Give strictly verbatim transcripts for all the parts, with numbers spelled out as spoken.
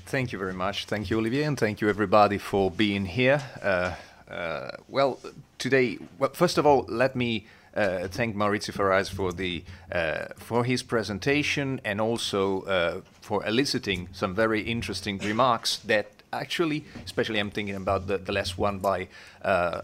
Thank you very much. Thank you, Olivier, and thank you, everybody, for being here. Uh, uh, well, today, well, first of all, let me uh, thank Maurizio Ferraz for the uh, for his presentation and also uh, for eliciting some very interesting remarks that actually, especially I'm thinking about the, the last one by uh,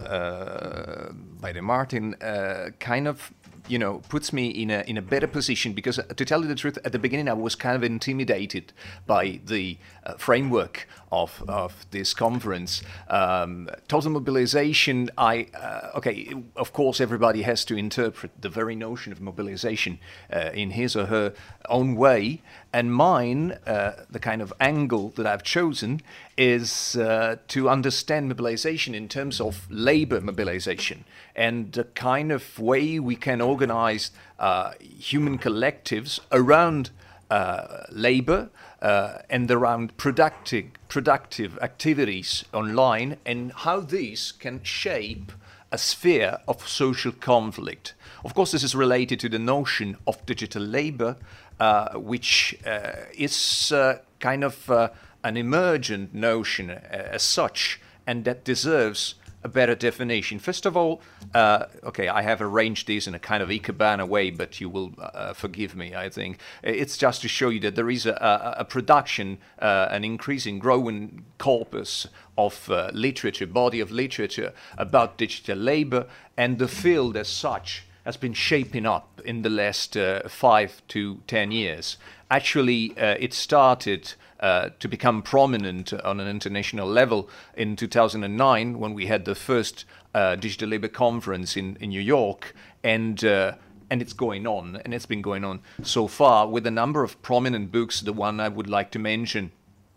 uh, by De Martin, uh, kind of, you know, puts me in a in a better position, because, uh, to tell you the truth, at the beginning I was kind of intimidated by the uh, framework of of this conference. Um, total mobilization. I uh, okay. Of course, everybody has to interpret the very notion of mobilization uh, in his or her own way, and mine, uh, the kind of angle that I've chosen, is uh, to understand mobilization in terms of labor mobilization and the kind of way we can organize uh, human collectives around uh, labor uh, and around productive, productive activities online, and how these can shape a sphere of social conflict. Of course, this is related to the notion of digital labor, uh, which uh, is uh, kind of uh, an emergent notion uh, as such, and that deserves a better definition. First of all, uh, okay, I have arranged this in a kind of Ikebana way, but you will uh, forgive me, I think. It's just to show you that there is a, a, a production, uh, an increasing, growing corpus of uh, literature, body of literature about digital labor, and the field as such has been shaping up in the last uh, five to ten years. Actually, uh, it started uh, to become prominent on an international level in two thousand nine, when we had the first uh, digital labor conference in, in New York, and uh, and it's going on, and it's been going on so far with a number of prominent books. The one I would like to mention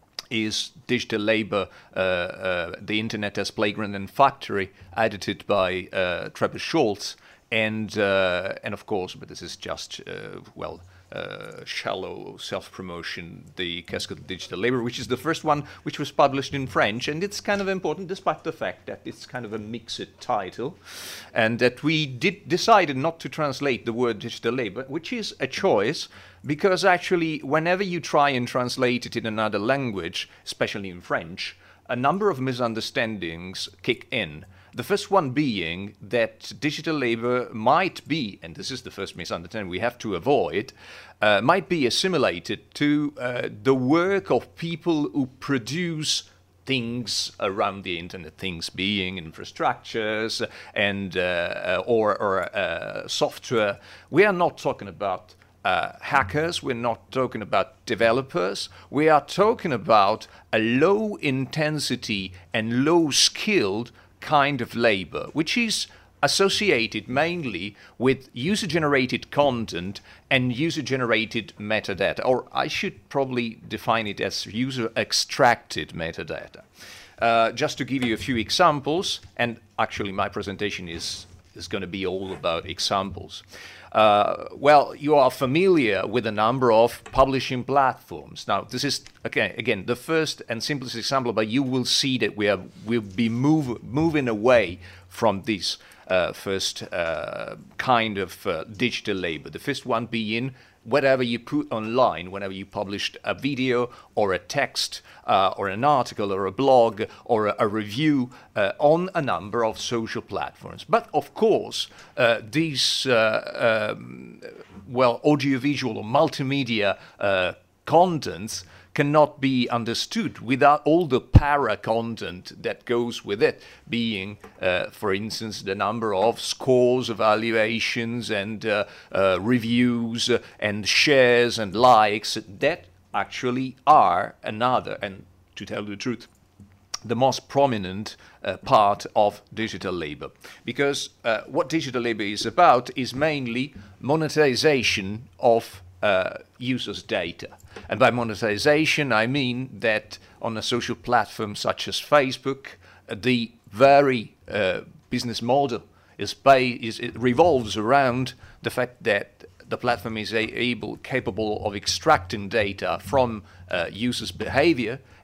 is Digital Labor, uh, uh, The Internet as Playground and Factory, edited by uh, Trevor Schultz. And uh, and of course, but this is just uh, well uh, shallow self-promotion, the Cascade of Digital Labor, which is the first one which was published in French, and it's kind of important, despite the fact that it's kind of a mixed title, and that we did decided not to translate the word digital labor, which is a choice, because actually, whenever you try and translate it in another language, especially in French, a number of misunderstandings kick in. The first one being that digital labor might be, and this is the first misunderstanding we have to avoid, uh, might be assimilated to uh, the work of people who produce things around the internet, things being infrastructures and uh, or, or uh, software. We are not talking about uh, hackers, we're not talking about developers, we are talking about a low intensity and low skilled kind of labor, which is associated mainly with user-generated content and user-generated metadata, or I should probably define it as user-extracted metadata. Uh, just to give you a few examples, and actually my presentation is, is going to be all about examples. Uh, well, you are familiar with a number of publishing platforms. Now, this is, okay, again, the first and simplest example, but you will see that we are, we'll be move, moving away from this uh, first uh, kind of uh, digital labor. The first one being whatever you put online, whenever you published a video or a text uh, or an article or a blog or a, a review uh, on a number of social platforms. But of course, uh, these, uh, um, well, audiovisual or multimedia uh, contents cannot be understood without all the para content that goes with it, being, uh, for instance, the number of scores, evaluations, and uh, uh, reviews, uh, and shares and likes that actually are another, and to tell the truth, the most prominent uh, part of digital labor. Because uh, what digital labor is about is mainly monetization of uh, users' data. And by monetization, I mean that on a social platform such as Facebook, uh, the very uh, business model is, pay, is it revolves around the fact that the platform is a, able, capable of extracting data from uh, users' behavior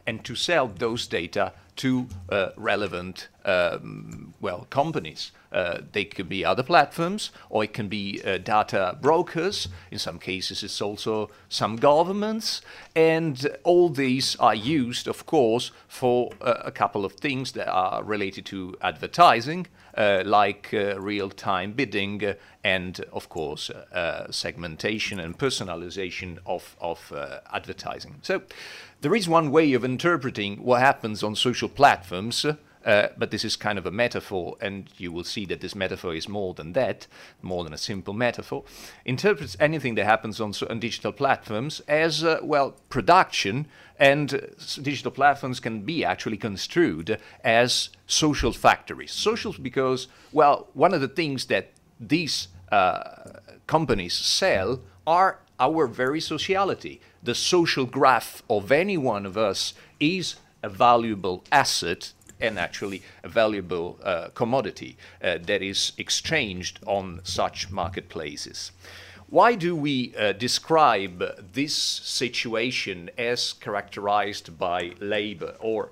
and to sell those data to uh, relevant um, well companies. Uh, they could be other platforms, or it can be uh, data brokers. In some cases, it's also some governments, and all these are used, of course, for uh, a couple of things that are related to advertising, uh, like uh, real-time bidding, uh, and of course, uh, segmentation and personalization of of uh, advertising. So, there is one way of interpreting what happens on social platforms. Uh, but this is kind of a metaphor, and you will see that this metaphor is more than that, more than a simple metaphor. Interprets anything that happens on, on digital platforms as, uh, well, production, and uh, digital platforms can be actually construed as social factories. Social because, well, one of the things that these uh, companies sell are our very sociality. The social graph of any one of us is a valuable asset, and actually a valuable uh, commodity uh, that is exchanged on such marketplaces. Why do we uh, describe this situation as characterized by labor, or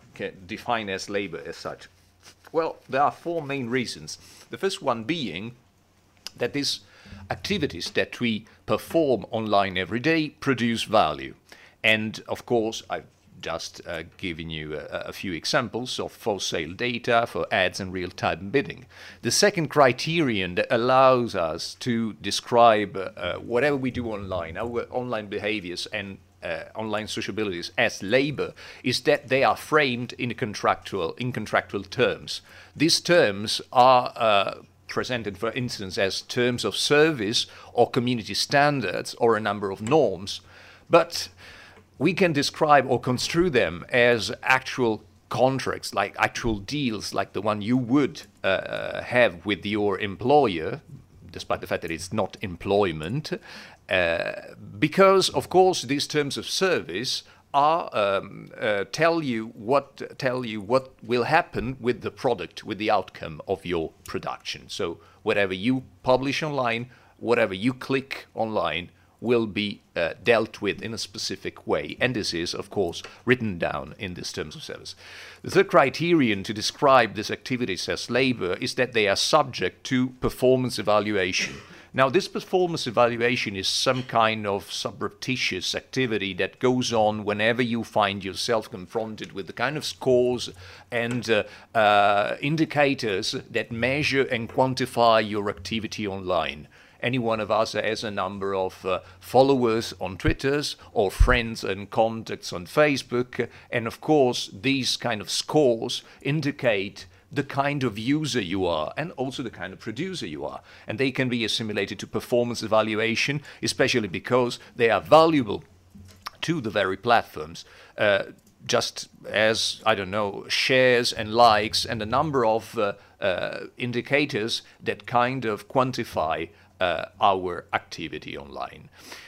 define as labor as such? Well, there are four main reasons. The first one being that these activities that we perform online every day produce value. And of course, I've just uh, giving you a, a few examples of for sale data, for ads and real-time bidding. The second criterion that allows us to describe uh, whatever we do online, our online behaviors and uh, online sociabilities as labor, is that they are framed in contractual, in contractual terms. These terms are uh, presented, for instance, as terms of service or community standards or a number of norms, but we can describe or construe them as actual contracts, like actual deals, like the one you would uh, have with your employer, despite the fact that it's not employment, uh, because, of course, these terms of service are um, uh, tell you what tell you what will happen with the product, with the outcome of your production. So whatever you publish online, whatever you click online, will be uh, dealt with in a specific way. And this is, of course, written down in these terms of service. The third criterion to describe these activities as labor is that they are subject to performance evaluation. Now, this performance evaluation is some kind of surreptitious activity that goes on whenever you find yourself confronted with the kind of scores and uh, uh, indicators that measure and quantify your activity online. Any one of us has a number of uh, followers on Twitter or friends and contacts on Facebook. And of course, these kind of scores indicate the kind of user you are and also the kind of producer you are. And they can be assimilated to performance evaluation, especially because they are valuable to the very platforms. Uh, just as, I don't know, shares and likes and a number of uh, uh, indicators that kind of quantify Uh, our activity online.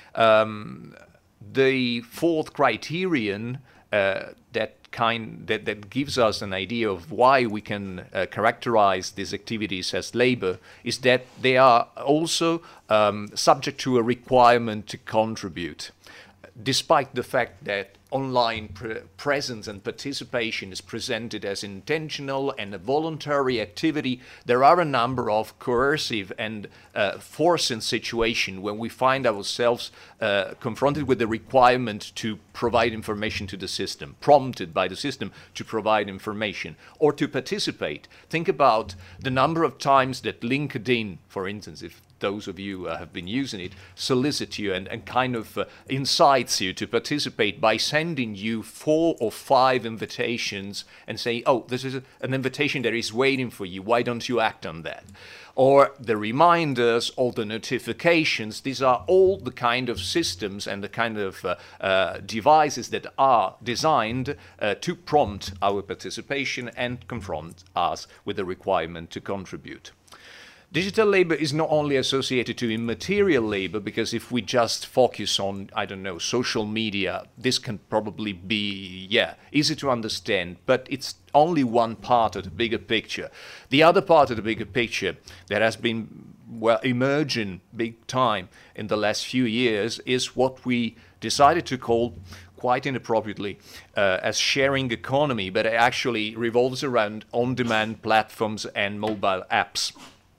Um, the fourth criterion uh, that kind that, that gives us an idea of why we can uh, characterize these activities as labor is that they are also um, subject to a requirement to contribute. Despite the fact that online pre presence and participation is presented as intentional and a voluntary activity, there are a number of coercive and uh, forcing situations when we find ourselves uh, confronted with the requirement to provide information to the system, prompted by the system to provide information or to participate. Think about the number of times that LinkedIn, for instance, if those of you uh, have been using it, solicit you and, and kind of uh, incites you to participate by sending you four or five invitations and saying, oh, this is a, an invitation that is waiting for you, why don't you act on that? Or the reminders, or the notifications, these are all the kind of systems and the kind of uh, uh, devices that are designed uh, to prompt our participation and confront us with the requirement to contribute. Digital labor is not only associated to immaterial labor, because if we just focus on, I don't know, social media, this can probably be, yeah, easy to understand, but it's only one part of the bigger picture. The other part of the bigger picture that has been, well, emerging big time in the last few years is what we decided to call quite inappropriately uh, as sharing economy, but it actually revolves around on-demand platforms and mobile apps.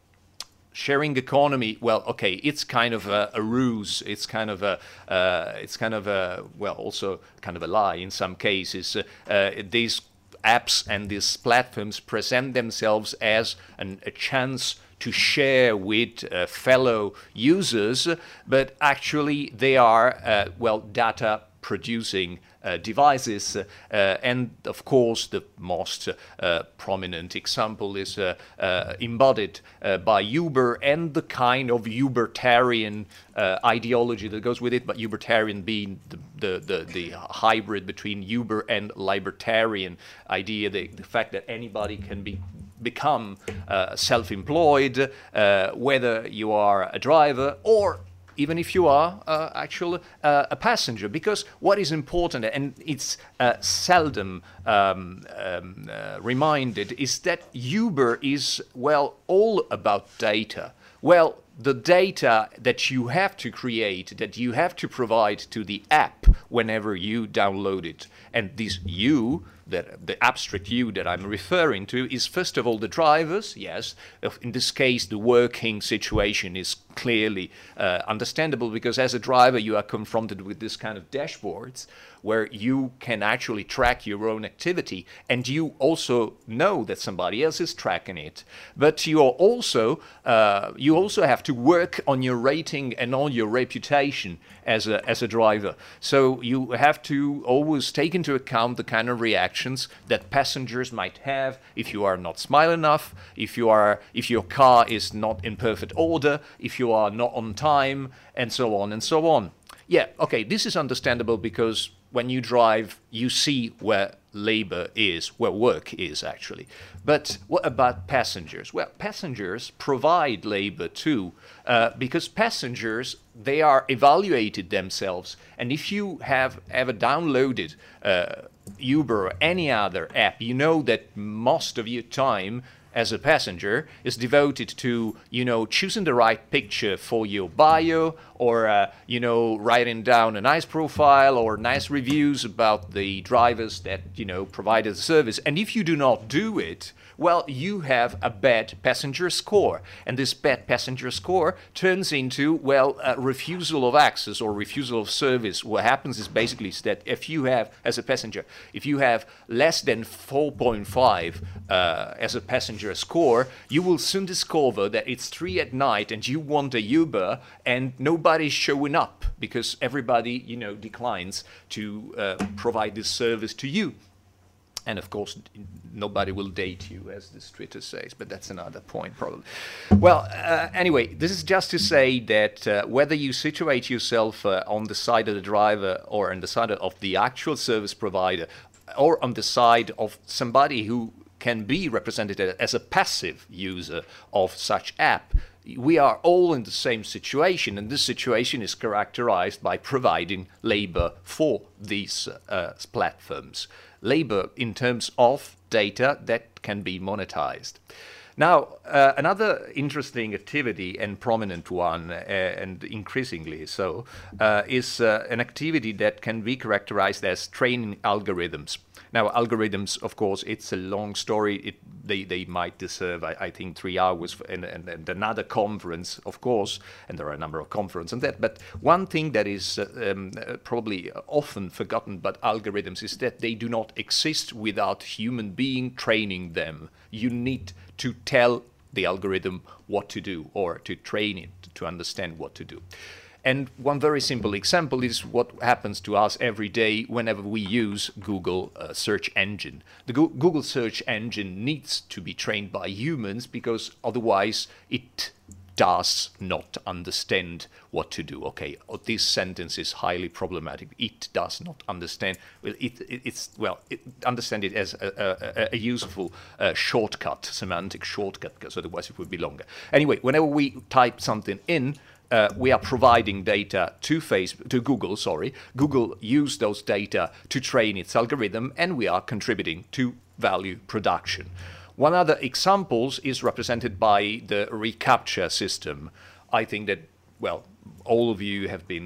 Sharing economy, well, okay, it's kind of a, a ruse. It's kind of a, uh, it's kind of a, well, also kind of a lie in some cases. Uh, uh, these apps and these platforms present themselves as an, a chance to share with uh, fellow users, but actually they are, uh, well, data producing uh, devices. Uh, uh, and of course, the most uh, prominent example is uh, uh, embodied uh, by Uber and the kind of Ubertarian uh, ideology that goes with it, but Ubertarian being the, the, the, the hybrid between Uber and libertarian idea, the, the fact that anybody can be become uh, self-employed, uh, whether you are a driver or even if you are uh, actually uh, a passenger, because what is important, and it's uh, seldom um, um, uh, reminded, is that Uber is, well, all about data. Well, the data that you have to create, that you have to provide to the app whenever you download it, and this you, that the abstract you that I'm referring to, is first of all the drivers. Yes, in this case the working situation is clearly uh, understandable, because as a driver you are confronted with this kind of dashboards where you can actually track your own activity, and you also know that somebody else is tracking it. But you are also uh, you also have to work on your rating and on your reputation as a as a driver. So you have to always take into account the kind of reactions that passengers might have if you are not smile enough, if you are if your car is not in perfect order, if you are not on time, and so on and so on. Yeah, okay, this is understandable, because when you drive, you see where labor is, where work is actually. But what about passengers? Well, passengers provide labor too, uh, because passengers, they are evaluated themselves. And if you have ever downloaded uh, Uber or any other app, you know that most of your time as a passenger is devoted to, you know, choosing the right picture for your bio, or, uh, you know, writing down a nice profile or nice reviews about the drivers that, you know, provided the service. And if you do not do it, well, you have a bad passenger score. And this bad passenger score turns into, well, a refusal of access or refusal of service. What happens is basically that if you have, as a passenger, if you have less than four point five uh, as a passenger score, you will soon discover that it's three at night and you want a Uber and nobody's showing up, because everybody, you know, declines to uh, provide this service to you. And of course, nobody will date you, as this Twitter says, but that's another point, probably. Well, uh, anyway, this is just to say that uh, whether you situate yourself uh, on the side of the driver or on the side of the actual service provider, or on the side of somebody who can be represented as a passive user of such app, we are all in the same situation, and this situation is characterized by providing labor for these uh, platforms. Labor in terms of data that can be monetized. Now, uh, another interesting activity, and prominent one, uh, and increasingly so, uh, is uh, an activity that can be characterized as training algorithms. Now, algorithms, of course, it's a long story. It, they, they might deserve, I, I think, three hours and, and, and another conference, of course, and there are a number of conferences on that. But one thing that is uh, um, uh, probably often forgotten about algorithms is that they do not exist without human being training them. You need to tell the algorithm what to do, or to train it to understand what to do. And one very simple example is what happens to us every day whenever we use Google uh, search engine. The Go- Google search engine needs to be trained by humans, because otherwise it does not understand what to do. Okay, this sentence is highly problematic. It does not understand. Well, it, it, it's well, it, understand it as a, a, a useful uh, shortcut, semantic shortcut, because otherwise it would be longer. Anyway, whenever we type something in, Uh, we are providing data to Facebook, to Google, sorry. Google use those data to train its algorithm, and we are contributing to value production. One other example is represented by the reCAPTCHA system. I think that, well, all of you have been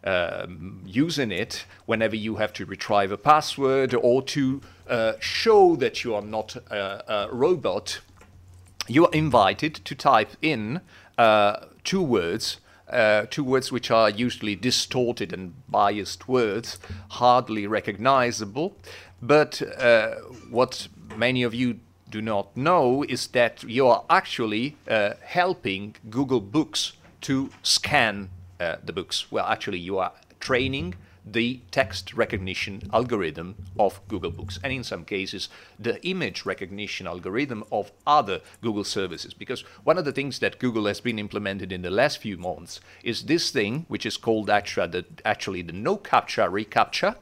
um, using it whenever you have to retrieve a password or to uh, show that you are not a, a robot, you are invited to type in uh, two words, uh, two words which are usually distorted and biased words, hardly recognizable. But uh, what many of you do not know is that you are actually uh, helping Google Books to scan uh, the books. Well, actually, you are training the text recognition algorithm of Google Books, and in some cases the image recognition algorithm of other Google services. Because one of the things that Google has been implemented in the last few months is this thing, which is called actually the, actually the no captcha reCAPTCHA.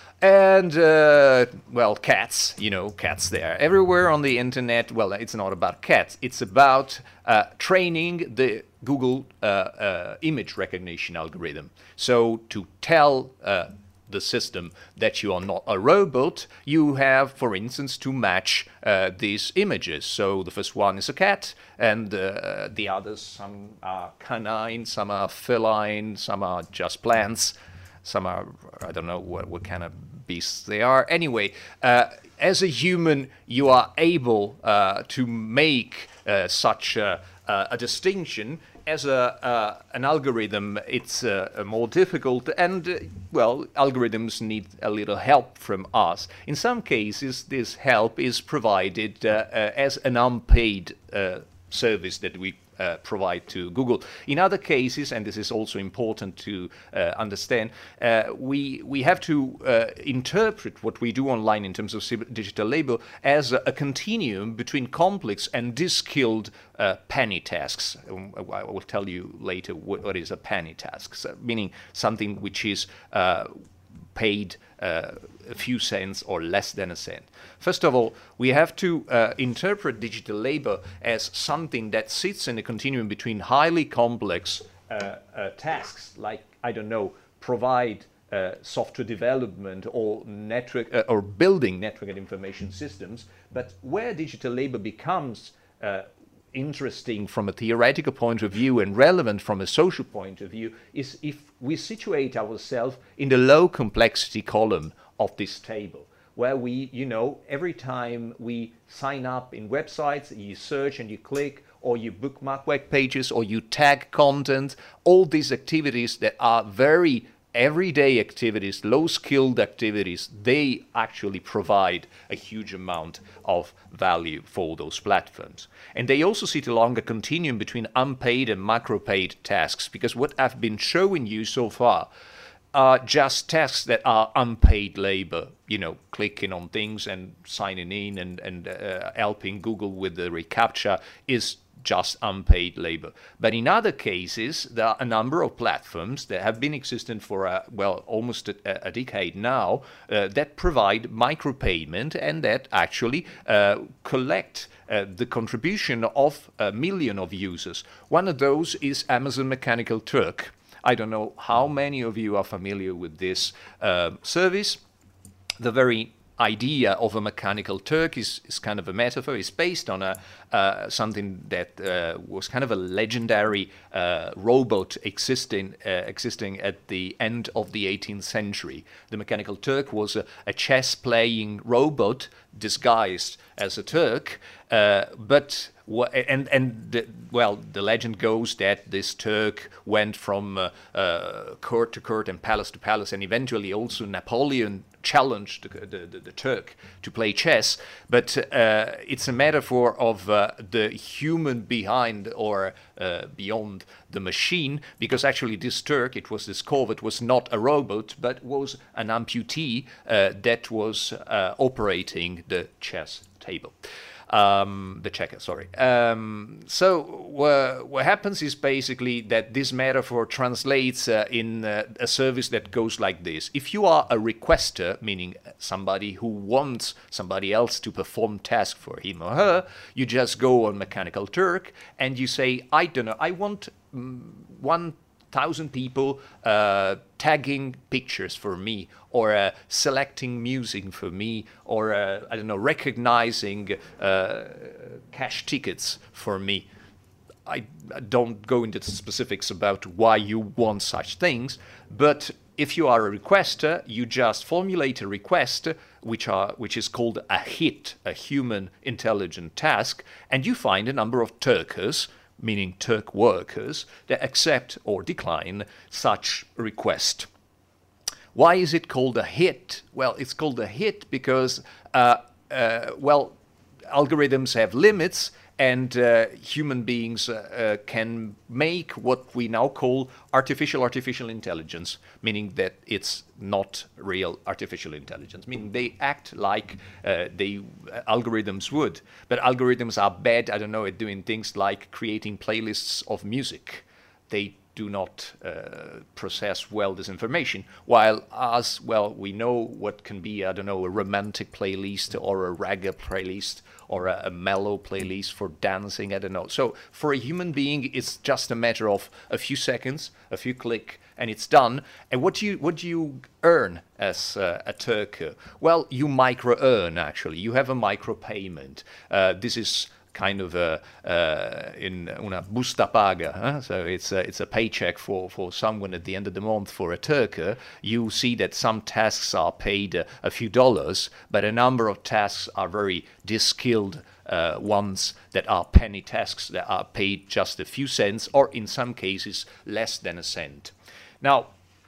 And, uh, well, cats, you know, cats there. Everywhere on the internet, well, it's not about cats. It's about uh, training the Google uh, uh, image recognition algorithm. So to tell uh, the system that you are not a robot, you have, for instance, to match uh, these images. So the first one is a cat, and uh, the others, some are canine, some are feline, some are just plants. Some are, I don't know what, what kind of beasts they are. Anyway, uh, as a human, you are able uh, to make uh, such a, a distinction. As a, uh, an algorithm, it's uh, more difficult, and, uh, well, algorithms need a little help from us. In some cases, this help is provided uh, uh, as an unpaid uh, service that we Uh, provide to Google. In other cases, and this is also important to uh, understand, uh, we we have to uh, interpret what we do online in terms of digital labor as a, a continuum between complex and de-skilled uh, penny tasks. Um, I will tell you later what, what is a penny task, so, meaning something which is uh, paid uh, a few cents or less than a cent. First of all, we have to uh, interpret digital labor as something that sits in a continuum between highly complex uh, uh, tasks, like, I don't know, provide uh, software development or network uh, or building network and information systems, but where digital labor becomes uh, interesting from a theoretical point of view and relevant from a social point of view is if we situate ourselves in the low complexity column of this table, where we, you know, every time we sign up in websites, you search and you click, or you bookmark web pages, or you tag content, all these activities that are very everyday activities, low-skilled activities, they actually provide a huge amount of value for those platforms. And they also sit along a continuum between unpaid and macro-paid tasks, because what I've been showing you so far are just tasks that are unpaid labor, you know, clicking on things and signing in and, and uh, helping Google with the reCAPTCHA is just unpaid labor. But in other cases, there are a number of platforms that have been existing for, a, well, almost a, a decade now, uh, that provide micropayment and that actually uh, collect uh, the contribution of a million of users. One of those is Amazon Mechanical Turk. I don't know how many of you are familiar with this uh, service. The very idea of a Mechanical Turk is, is kind of a metaphor. It's based on a uh, something that uh, was kind of a legendary uh, robot existing uh, existing at the end of the eighteenth century. The Mechanical Turk was a, a chess-playing robot disguised as a Turk, uh, but and and the, well, the legend goes that this Turk went from uh, uh, court to court and palace to palace, and eventually also Napoleon challenged the, the, the, the Turk to play chess. But uh, it's a metaphor of uh, the human behind or uh, beyond the machine, because actually this Turk, it was discovered, was not a robot, but was an amputee uh, that was uh, operating the chess table. Um, the checker, sorry. Um, so uh, what happens is basically that this metaphor translates uh, in uh, a service that goes like this. If you are a requester, meaning somebody who wants somebody else to perform task for him or her, you just go on Mechanical Turk and you say, I don't know, I want um, one thousand people uh, tagging pictures for me, or uh, selecting music for me, or uh, I don't know, recognizing uh, cash tickets for me. I don't go into the specifics about why you want such things, but if you are a requester, you just formulate a request, which are which is called a HIT, a human intelligent task, and you find a number of Turkers, meaning Turk workers, that accept or decline such request. Why is it called a HIT? Well, it's called a HIT because, uh, uh, well, algorithms have limits, and uh, human beings uh, uh, can make what we now call artificial artificial intelligence, meaning that it's not real artificial intelligence, meaning they act like uh, they uh, algorithms would. But algorithms are bad, I don't know, at doing things like creating playlists of music. They do not uh, process well this information, while us, well, we know what can be, I don't know, a romantic playlist or a reggae playlist or a, a mellow playlist for dancing, I don't know. So for a human being, it's just a matter of a few seconds, a few click, and it's done. And what do you what do you earn as uh, a Turk? Well, you micro earn, actually. You have a micro payment. Uh, this is kind of a, uh, in una busta paga, huh? So it's a, it's a paycheck for, for someone at the end of the month. For a Turk, you see that some tasks are paid a, a few dollars, but a number of tasks are very skilled uh, ones that are penny tasks that are paid just a few cents, or in some cases less than a cent. Now,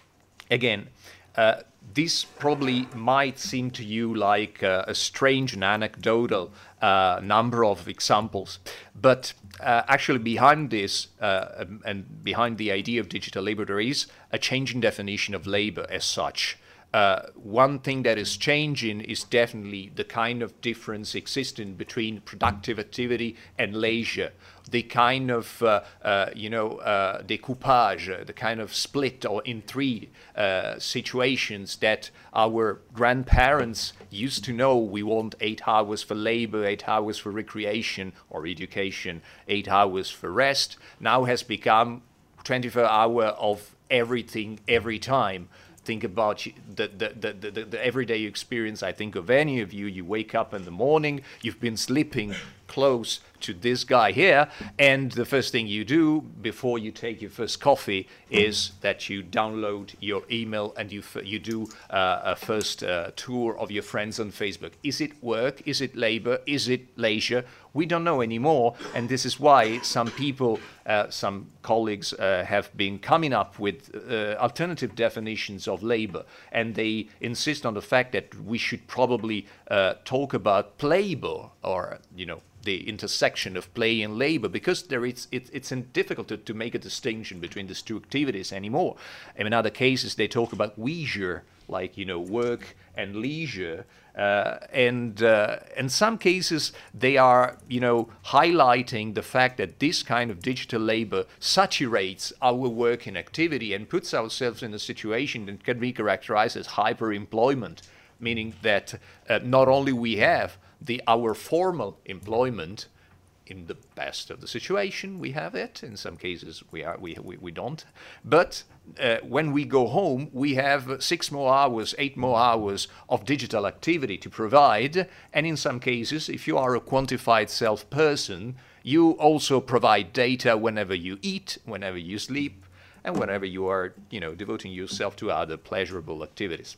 again, uh, this probably might seem to you like uh, a strange and anecdotal uh, number of examples, but uh, actually behind this uh, and behind the idea of digital labor, there is a changing definition of labor as such. Uh, one thing that is changing is definitely the kind of difference existing between productive activity and leisure. The kind of, uh, uh, you know, uh, découpage, the kind of split or in three uh, situations that our grandparents used to know. We want eight hours for labor, eight hours for recreation or education, eight hours for rest, now has become twenty-four hours of everything, every time. Think about the, the, the, the, the everyday experience. I think of any of you, you wake up in the morning, you've been sleeping close to this guy here, and the first thing you do before you take your first coffee is that you download your email and you you do uh, a first uh, tour of your friends on Facebook. Is it work? Is it labor? Is it leisure? We don't know anymore, and this is why some people, uh, some colleagues uh, have been coming up with uh, alternative definitions of labor, and they insist on the fact that we should probably uh, talk about playbor, or, you know, the intersection of play and labor, because there is, it, it's difficult to, to make a distinction between these two activities anymore. And in other cases, they talk about leisure, like, you know, work and leisure. Uh, and uh, in some cases, they are, you know, highlighting the fact that this kind of digital labor saturates our working activity and puts ourselves in a situation that can be characterized as hyper-employment, meaning that uh, not only we have the our formal employment. In the best of the situation, we have it. In some cases, we are we we, we don't. But uh, when we go home, we have six more hours, eight more hours of digital activity to provide. And in some cases, if you are a quantified self person, you also provide data whenever you eat, whenever you sleep, and whenever you are, you know, devoting yourself to other pleasurable activities.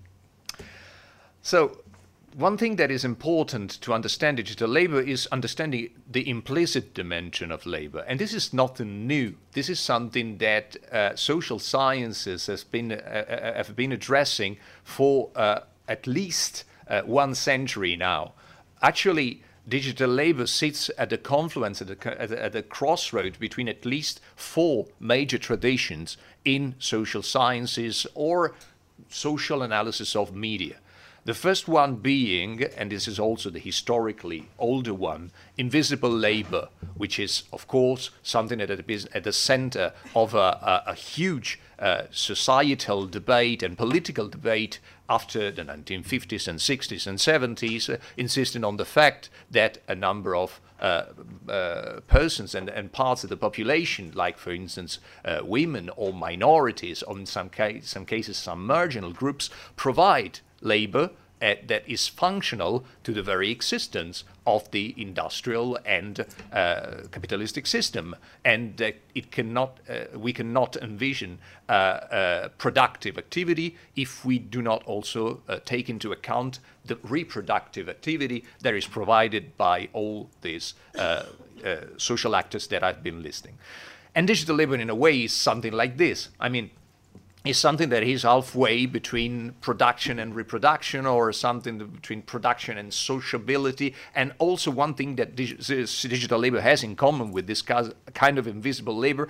So, one thing that is important to understand digital labor is understanding the implicit dimension of labor. And this is nothing new. This is something that uh, social sciences has been, uh, have been addressing for uh, at least uh, one century now. Actually, digital labor sits at the confluence, at the, at the, at the crossroad between at least four major traditions in social sciences or social analysis of media. The first one being, and this is also the historically older one, invisible labor, which is, of course, something that is at the center of a, a, a huge uh, societal debate and political debate after the nineteen fifties and sixties and seventies, uh, insisting on the fact that a number of uh, uh, persons and, and parts of the population, like, for instance, uh, women or minorities, or in some, ca some cases some marginal groups, provide labor uh, that is functional to the very existence of the industrial and uh, capitalistic system, and uh, it cannot, uh, we cannot envision uh, uh, productive activity if we do not also uh, take into account the reproductive activity that is provided by all these uh, uh, social actors that I've been listing. And digital labor, in a way, is something like this. I mean, is something that is halfway between production and reproduction, or something between production and sociability. And also one thing that dig digital labor has in common with this kind of invisible labor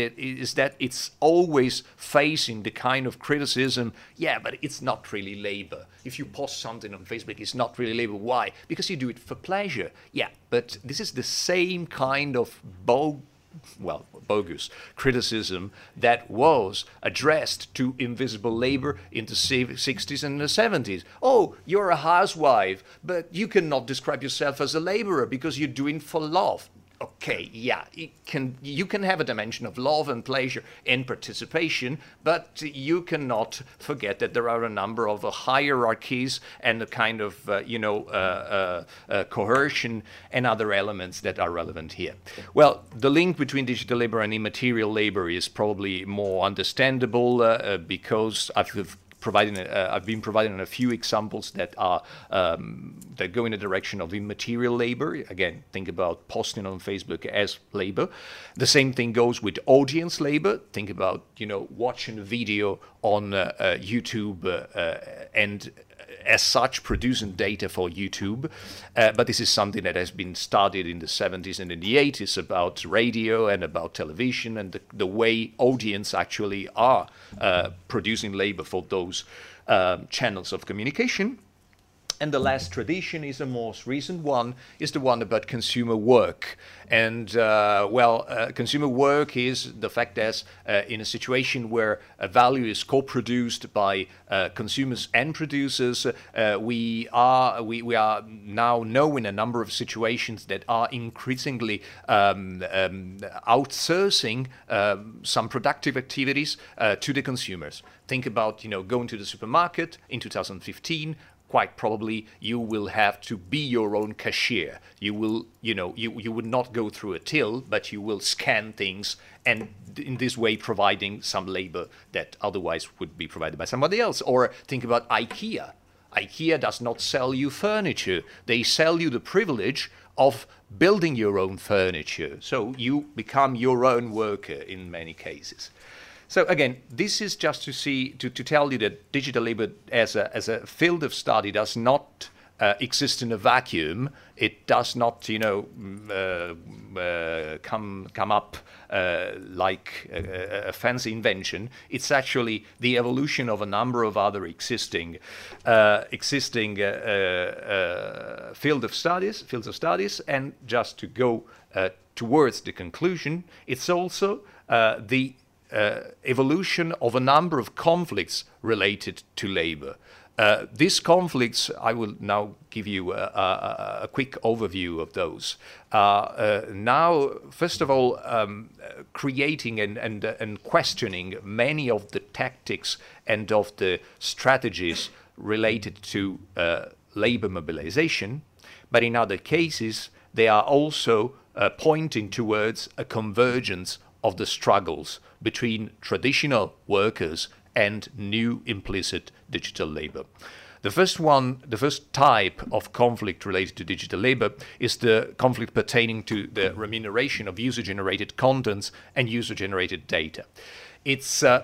is that it's always facing the kind of criticism, yeah, but it's not really labor. If you post something on Facebook, it's not really labor. Why? Because you do it for pleasure. Yeah, but this is the same kind of bold well, bogus criticism that was addressed to invisible labor in the sixties and the seventies. Oh, you're a housewife, but you cannot describe yourself as a laborer because you're doing for love. Okay, yeah, it can, you can have a dimension of love and pleasure and participation, but you cannot forget that there are a number of uh, hierarchies and a kind of, uh, you know, uh, uh, uh, coercion and other elements that are relevant here. Well, the link between digital labor and immaterial labor is probably more understandable uh, uh, because I've Providing, uh, I've been providing a few examples that are um, that go in the direction of immaterial labor. Again, think about posting on Facebook as labor. The same thing goes with audience labor. Think about, you know, watching a video on uh, uh, YouTube uh, uh, and as such producing data for YouTube. Uh, but this is something that has been studied in the seventies and in the eighties about radio and about television and the, the way audience actually are uh, producing labor for those uh, channels of communication. And the last tradition is a most recent one, is the one about consumer work. And, uh, well, uh, consumer work is the fact that uh, in a situation where a value is co-produced by uh, consumers and producers, uh, we are we, we are now knowing a number of situations that are increasingly um, um, outsourcing um, some productive activities uh, to the consumers. Think about, you know, going to the supermarket in two thousand fifteen. Quite probably you will have to be your own cashier. You will, you know, you, you would not go through a till, but you will scan things, and in this way providing some labor that otherwise would be provided by somebody else. Or think about IKEA. IKEA does not sell you furniture. They sell you the privilege of building your own furniture. So you become your own worker in many cases. So again, this is just to see, to, to tell you that digital labor as a, as a field of study does not uh, exist in a vacuum. It does not, you know, uh, uh, come come up uh, like a, a fancy invention. It's actually the evolution of a number of other existing uh, existing uh, uh, field of studies, fields of studies. And just to go uh, towards the conclusion, it's also uh, the Uh, evolution of a number of conflicts related to labor. Uh, these conflicts, I will now give you a, a, a quick overview of those. Uh, uh, now, first of all, um, creating and, and, uh, and questioning many of the tactics and of the strategies related to uh, labor mobilization, but in other cases, they are also uh, pointing towards a convergence of the struggles between traditional workers and new implicit digital labor. The first one, the first type of conflict related to digital labor is the conflict pertaining to the remuneration of user-generated contents and user-generated data. It's uh,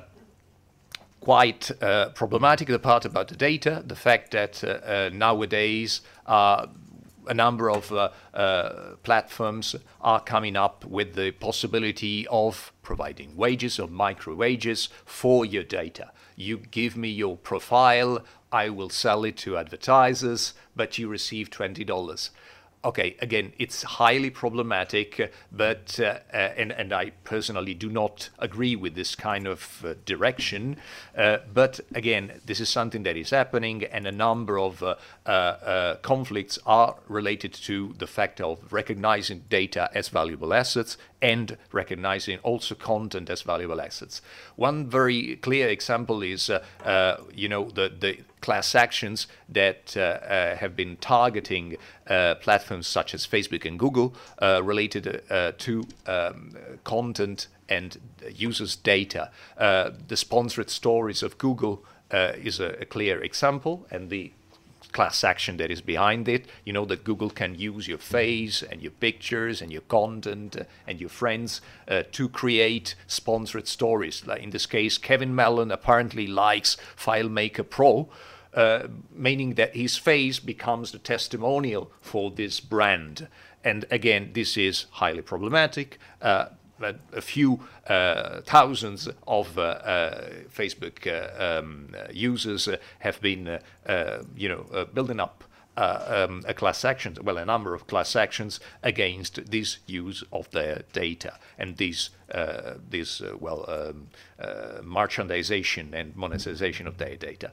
quite uh, problematic, the part about the data, the fact that uh, uh, nowadays uh, a number of uh, uh, platforms are coming up with the possibility of providing wages or micro wages for your data. You give me your profile, I will sell it to advertisers, but you receive twenty dollars. Okay, again, it's highly problematic, but uh, uh, and, and I personally do not agree with this kind of uh, direction. Uh, but again, this is something that is happening, and a number of uh, uh, uh, conflicts are related to the fact of recognizing data as valuable assets and recognizing also content as valuable assets. One very clear example is, uh, uh, you know, the, the class actions that uh, uh, have been targeting uh, platforms such as Facebook and Google uh, related uh, to um, content and users' data. Uh, the sponsored stories of Google uh, is a, a clear example, and the class action that is behind it. You know that Google can use your face and your pictures and your content uh, and your friends uh, to create sponsored stories. Like in this case, Kevin Mellon apparently likes FileMaker Pro, uh, meaning that his face becomes the testimonial for this brand. And again, this is highly problematic. Uh, But a few uh, thousands of uh, uh, Facebook uh, um, users uh, have been, uh, uh, you know, uh, building up uh, um, a class action, well, a number of class actions against this use of their data and this, uh, this uh, well, um, uh, merchandisation and monetization of their data.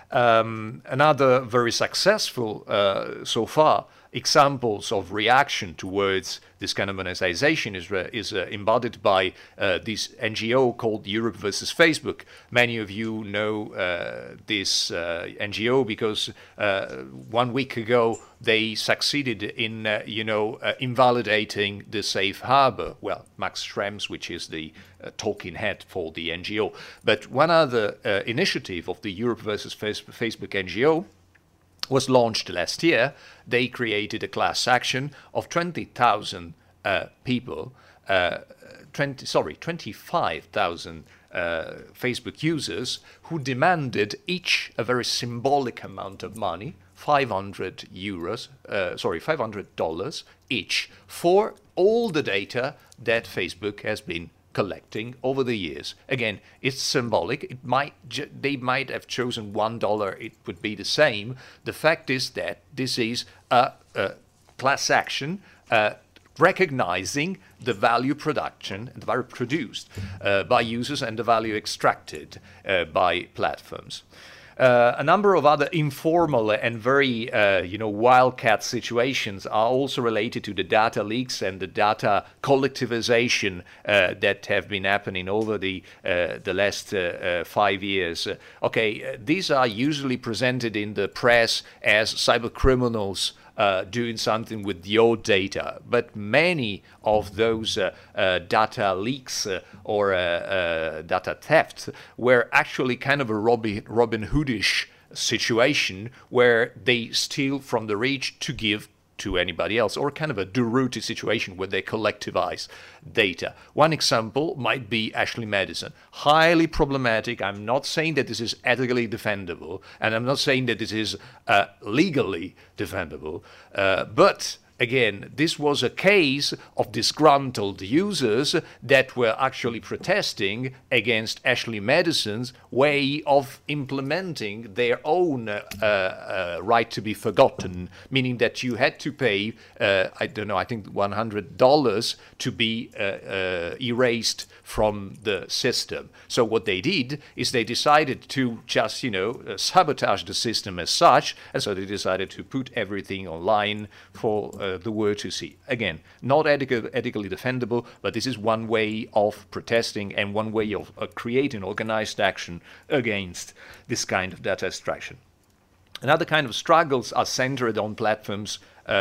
Um, another very successful uh, so far examples of reaction towards this kind of monetization is, uh, is uh, embodied by uh, this N G O called Europe versus Facebook. Many of you know uh, this uh, N G O because uh, one week ago they succeeded in, uh, you know, uh, invalidating the safe harbor. Well, Max Schrems, which is the uh, talking head for the N G O. But one other uh, initiative of the Europe versus Facebook N G O was launched last year. They created a class action of twenty thousand uh, people, uh, twenty, sorry, twenty-five thousand uh, Facebook users who demanded each a very symbolic amount of money, five hundred euros, uh, sorry, five hundred dollars each for all the data that Facebook has been collecting over the years. Again, it's symbolic. It might they might have chosen one dollar. It would be the same. The fact is that this is a, a class action uh, recognizing the value production and the value produced uh, by users and the value extracted uh, by platforms. Uh, a number of other informal and very, uh, you know, wildcat situations are also related to the data leaks and the data collectivization uh, that have been happening over the uh, the last uh, uh, five years. Uh, okay, uh, these are usually presented in the press as cyber criminals Uh, doing something with your data, but many of those uh, uh, data leaks uh, or uh, uh, data theft were actually kind of a Robin, Robin Hoodish situation where they steal from the rich to give to anybody else, or kind of a Duruti situation where they collectivize data. One example might be Ashley Madison. Highly problematic. I'm not saying that this is ethically defendable, and I'm not saying that this is uh, legally defendable, uh, but again, this was a case of disgruntled users that were actually protesting against Ashley Madison's way of implementing their own uh, uh, right to be forgotten, meaning that you had to pay, uh, I don't know, I think one hundred dollars to be uh, uh, erased from the system. So what they did is they decided to just, you know, uh, sabotage the system as such, and so they decided to put everything online for uh, the world to see. Again, not ethical, ethically defendable, but this is one way of protesting and one way of uh, creating organized action against this kind of data extraction. Another kind of struggles are centered on platforms uh,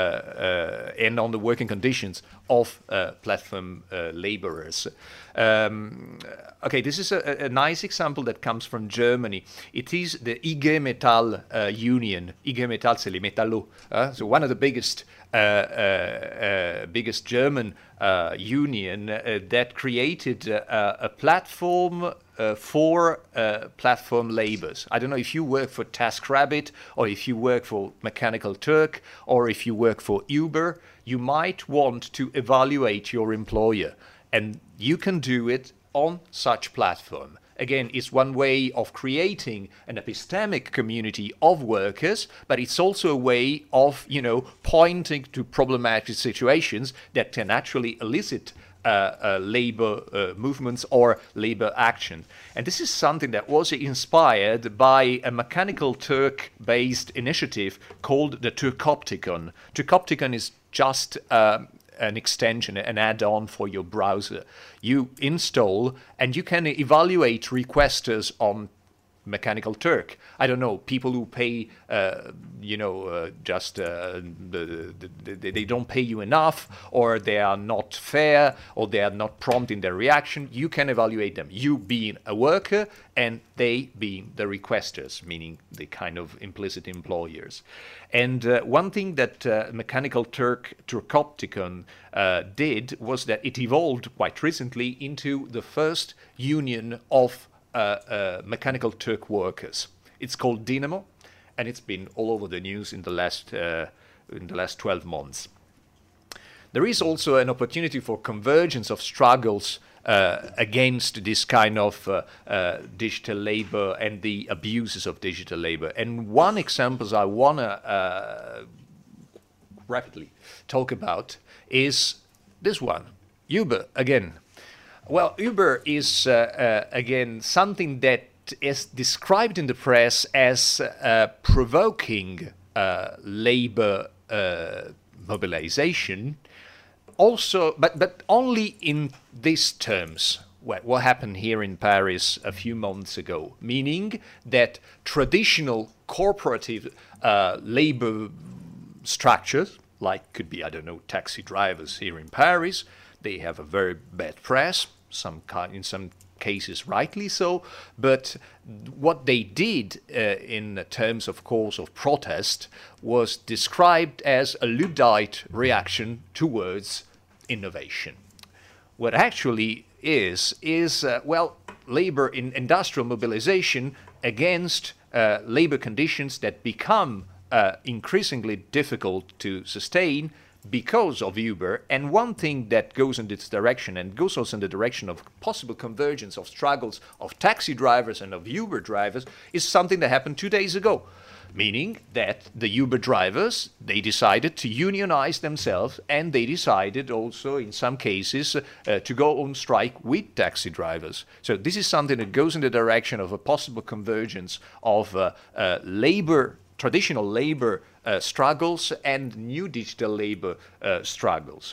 uh, and on the working conditions of uh, platform uh, laborers. Um, okay, this is a, a nice example that comes from Germany. It is the I G Metall uh, union. I G Metall, c'est les métallos. Uh, so one of the biggest, uh, uh, uh, biggest German uh, union uh, that created uh, a platform Uh, for uh, platform labors. I don't know if you work for TaskRabbit or if you work for Mechanical Turk or if you work for Uber, you might want to evaluate your employer, and you can do it on such platform. Again, it's one way of creating an epistemic community of workers, but it's also a way of, you know, pointing to problematic situations that can actually elicit Uh, uh, labor uh, movements or labor action. And this is something that was inspired by a Mechanical Turk-based initiative called the Turkopticon. Turkopticon is just uh, an extension, an add-on for your browser. You install and you can evaluate requesters on Mechanical Turk. I don't know, people who pay, uh, you know, uh, just uh, the, the, the, they don't pay you enough, or they are not fair, or they are not prompt in their reaction. You can evaluate them. You being a worker, and they being the requesters, meaning the kind of implicit employers. And uh, one thing that uh, Mechanical Turk Turkopticon uh, did was that it evolved quite recently into the first union of Uh, uh, Mechanical Turk workers. It's called Dynamo, and it's been all over the news in the last uh, in the last twelve months. There is also an opportunity for convergence of struggles uh, against this kind of uh, uh, digital labor and the abuses of digital labor. And one example I want to uh, rapidly talk about is this one, Uber again. Well, Uber is, uh, uh, again, something that is described in the press as uh, provoking uh, labor uh, mobilization, also, but, but only in these terms. What, what happened here in Paris a few months ago, meaning that traditional corporative uh, labor structures, like could be, I don't know, taxi drivers here in Paris, they have a very bad press, some in some cases rightly so, but what they did uh, in terms, of course, of protest was described as a Luddite reaction towards innovation. What actually is, is, uh, well, labor in industrial mobilization against uh, labor conditions that become uh, increasingly difficult to sustain because of Uber. And one thing that goes in this direction, and goes also in the direction of possible convergence of struggles of taxi drivers and of Uber drivers, is something that happened two days ago. Meaning that the Uber drivers, they decided to unionize themselves, and they decided also in some cases uh, to go on strike with taxi drivers. So this is something that goes in the direction of a possible convergence of uh, uh, labor, traditional labor Uh, struggles and new digital labor uh, struggles.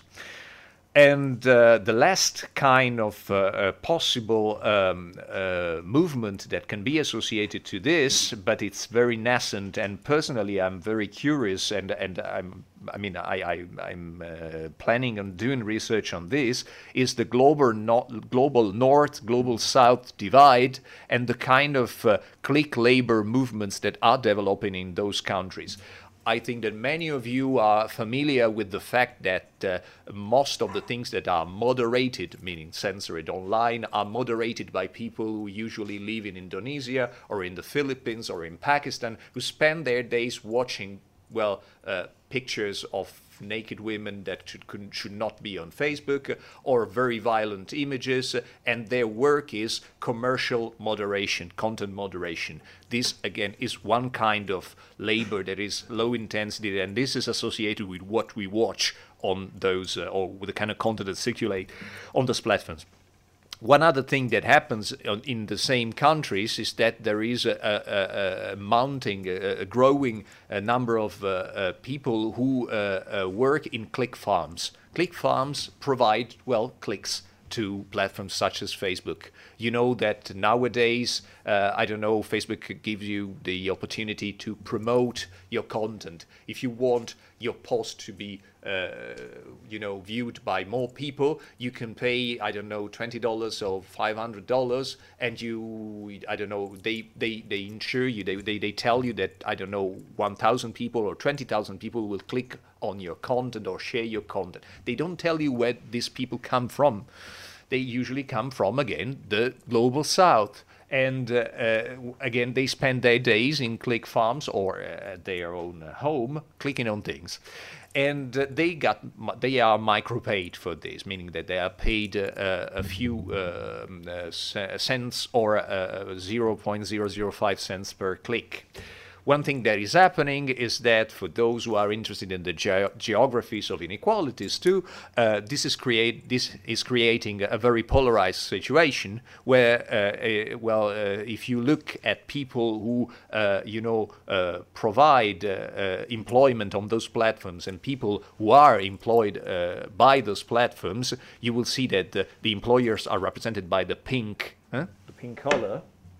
And uh, the last kind of uh, uh, possible um, uh, movement that can be associated to this, but it's very nascent, and personally I'm very curious, and, and I'm, I mean, I, I, I'm uh, planning on doing research on this, is the global, no global North, global South divide, and the kind of uh, click labor movements that are developing in those countries. I think that many of you are familiar with the fact that uh, most of the things that are moderated, meaning censored online, are moderated by people who usually live in Indonesia or in the Philippines or in Pakistan, who spend their days watching, well, uh, pictures of naked women that should, could, should not be on Facebook, uh, or very violent images, uh, and their work is commercial moderation, content moderation. This, again, is one kind of labor that is low intensity, and this is associated with what we watch on those, uh, or with the kind of content that circulate on those platforms. One other thing that happens in the same countries is that there is a, a, a mounting, a, a growing a number of uh, uh, people who uh, uh, work in click farms. Click farms provide, well, clicks to platforms such as Facebook. You know that nowadays, uh, I don't know, Facebook gives you the opportunity to promote your content. If you want your post to be, uh, you know, viewed by more people, you can pay, I don't know, twenty dollars or five hundred dollars, and you, I don't know, they, they, they insure you, they, they, they tell you that, I don't know, one thousand people or twenty thousand people will click on your content or share your content. They don't tell you where these people come from. They usually come from, again, the global South. And uh, uh, again, they spend their days in click farms or uh, at their own uh, home, clicking on things. And uh, they got, they are micropaid for this, meaning that they are paid uh, a few uh, uh, cents or uh, zero point zero zero five cents per click. One thing that is happening is that for those who are interested in the ge geographies of inequalities too, uh, this is create this is creating a very polarized situation where, uh, uh, well, uh, if you look at people who, uh, you know, uh, provide uh, uh, employment on those platforms and people who are employed uh, by those platforms, you will see that the, the employers are represented by the pink, huh? the pink color.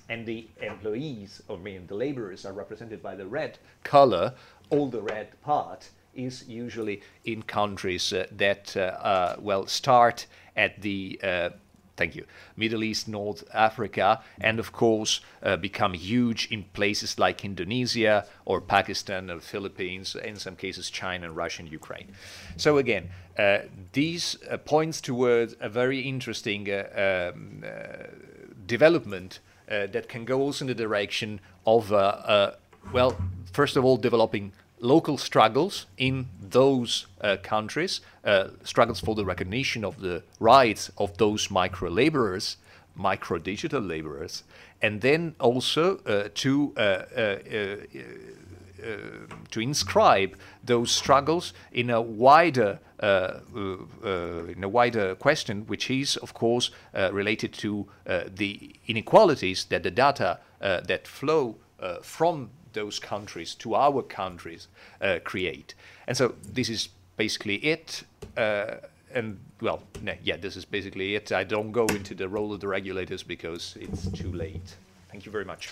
and the employees, or I mean the laborers, are represented by the red color. All the red part is usually in countries uh, that, uh, uh, well, start at the uh, thank you, Middle East, North Africa, and of course uh, become huge in places like Indonesia or Pakistan or Philippines, in some cases China and Russia and Ukraine. So again, uh, these uh, points towards a very interesting uh, um, uh, development uh, that can go also in the direction of, uh, uh, well, first of all, developing local struggles in those uh, countries, uh, struggles for the recognition of the rights of those micro laborers, micro digital laborers, and then also uh, to uh, uh, uh, uh, to inscribe those struggles in a wider uh, uh, in a wider question, which is of course uh, related to uh, the inequalities that the data uh, that flow uh, from those countries to our countries uh, create. And so this is basically it. Uh, and well, no, yeah, this is basically it. I don't go into the role of the regulators because it's too late. Thank you very much.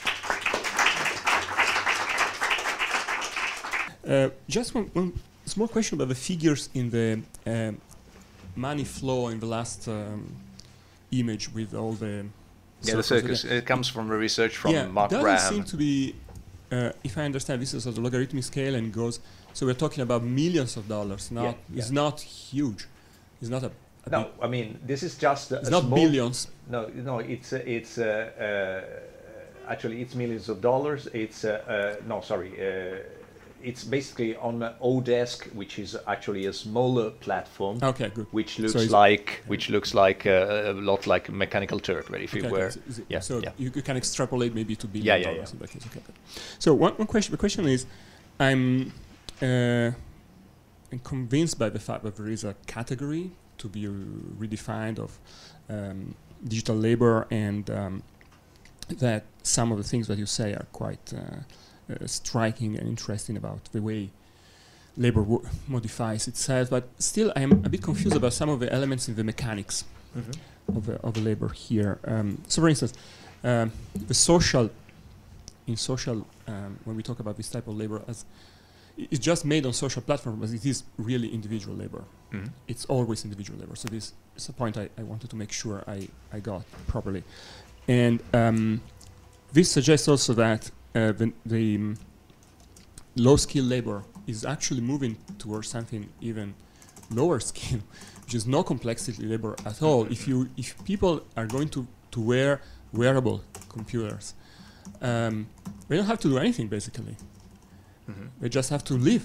Uh, just one, one small question about the figures in the um, money flow in the last um, image with all the yeah, the circus. It comes from a research from yeah, Mark doesn't Graham. Seem to be, uh, if I understand, this is at a logarithmic scale and goes. So we're talking about millions of dollars. Not, yeah, it's yeah. not huge. It's not a. a no, I mean this is just. A, it's a not small billions. No, no, it's uh, it's uh, uh, actually it's millions of dollars. It's uh, uh, no, sorry. Uh, It's basically on Odesk, which is actually a smaller platform. Okay, good. Which looks so like which looks like uh, a lot like Mechanical Turk, right? If okay, you were, okay. So, yeah, so yeah. You, you can extrapolate maybe to billion yeah, yeah, dollars yeah. in that case. Okay, good. So one, one question. The question is, I'm, uh, I'm convinced by the fact that there is a category to be redefined of um, digital labor, and um, that some of the things that you say are quite. Uh, Uh, striking and interesting about the way labor wo modifies itself, but still I am a bit confused about some of the elements in the mechanics mm-hmm. of, the, of the labor here. Um, so for instance, um, the social, in social, um, when we talk about this type of labor, as it's just made on social platforms, but it is really individual labor. Mm-hmm. It's always individual labor. So this is a point I, I wanted to make sure I, I got properly. And um, this suggests also that Uh, the, the um, low-skill labor is actually moving towards something even lower skill, which is no complexity labor at all. If you, if people are going to, to wear wearable computers, um, they don't have to do anything basically. Mm-hmm. They just have to live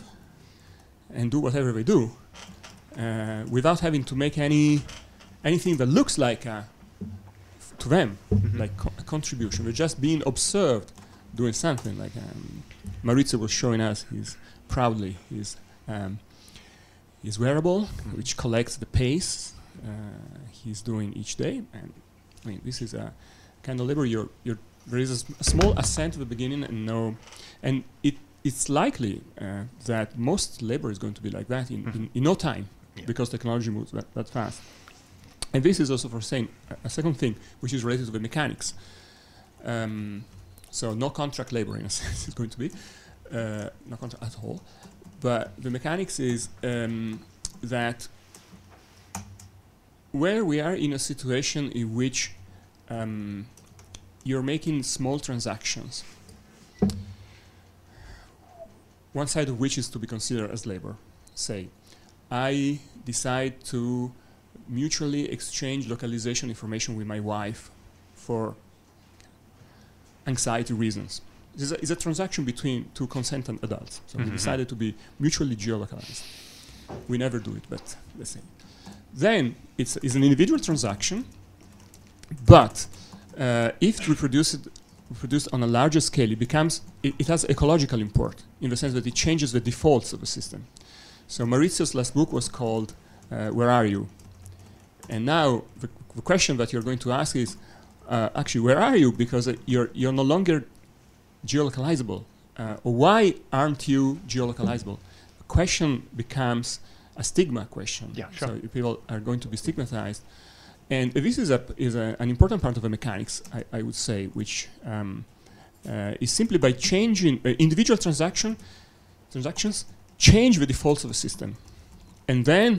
and do whatever they do, uh, without having to make any anything that looks like a, to them mm-hmm. like co a contribution. They're just being observed. Doing something like um, Maurizio was showing us his proudly his um, his wearable, mm-hmm. which collects the pace uh, he's doing each day. And I mean, this is a kind of labor. You're, you're, there is a, sm a small ascent at the beginning, and no, and it it's likely uh, that most labor is going to be like that in mm-hmm. in, in no time yeah. because technology moves that, that fast. And this is also for saying a, a second thing, which is related to the mechanics. Um, So no contract labor in a sense is going to be, uh, no contract at all. But the mechanics is um, that where we are in a situation in which um, you're making small transactions, one side of which is to be considered as labor. Say, I decide to mutually exchange localization information with my wife for anxiety reasons. It's a, it's a transaction between two consentant adults. So mm-hmm. we decided to be mutually geolocalized. We never do it, but let's say. Then it's, it's an individual transaction, but uh, if reproduced, reproduced on a larger scale, it becomes, it, it has ecological import in the sense that it changes the defaults of the system. So Maurizio's last book was called uh, Where Are You? And now the, the question that you're going to ask is, Uh, actually, where are you? Because uh, you're you're no longer geolocalizable. Uh, or why aren't you geolocalizable? The question becomes a stigma question. Yeah, sure. So people are going to be stigmatized, And this is, a, is a, an important part of the mechanics, I, I would say, which um, uh, is simply by changing uh, individual transaction, transactions, change the defaults of the system. And then,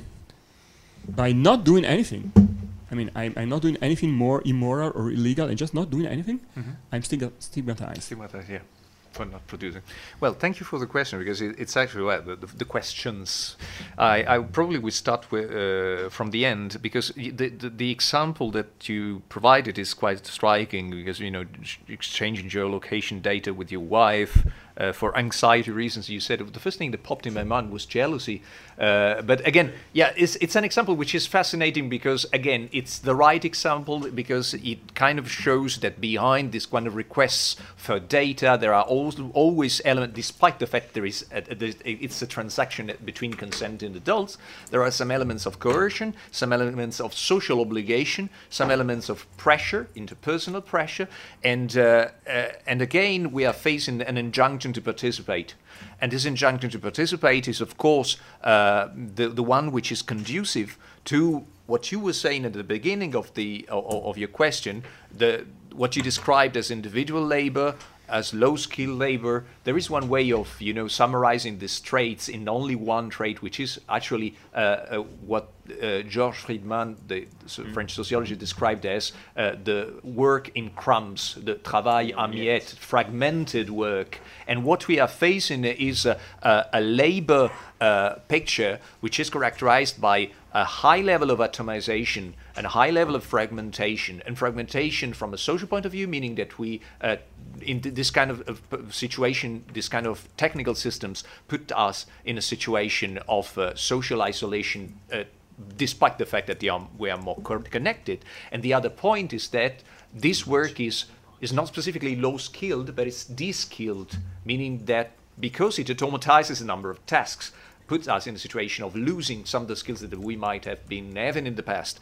by not doing anything, I mean, I'm, I'm not doing anything more immoral or illegal, and just not doing anything, mm-hmm. I'm stig stigmatized. Stigmatized, yeah, for not producing. Well, thank you for the question, because it, it's actually, well, the, the, the questions. I, I probably will start with, uh, from the end, because the, the, the example that you provided is quite striking, because, you know, exchanging geolocation data with your wife, Uh, for anxiety reasons, you said the first thing that popped in my mind was jealousy. Uh, but again, yeah, it's, it's an example which is fascinating because, again, it's the right example because it kind of shows that behind this kind of requests for data, there are also always elements, despite the fact there is a, a, it's a transaction between consenting adults, there are some elements of coercion, some elements of social obligation, some elements of pressure, interpersonal pressure, and uh, uh, and again, we are facing an injunction to participate. And this injunction to participate is, of course, uh, the, the one which is conducive to what you were saying at the beginning of, the, of, of your question, the, what you described as individual labor, as low-skilled labor. There is one way of, you know, summarizing these traits in only one trait, which is actually uh, uh, what uh, Georges Friedman, the mm. French sociologist, described as uh, the work in crumbs, the travail à miettes, yes. fragmented work. And what we are facing is a, a, a labor uh, picture which is characterized by a high level of atomization and a high level of fragmentation. And fragmentation from a social point of view, meaning that we, uh, in th this kind of, of situation, this kind of technical systems put us in a situation of uh, social isolation, uh, despite the fact that they are, we are more connected. And the other point is that this work is, is not specifically low-skilled, but it's de-skilled, meaning that because it automatises a number of tasks, puts us in a situation of losing some of the skills that we might have been having in the past.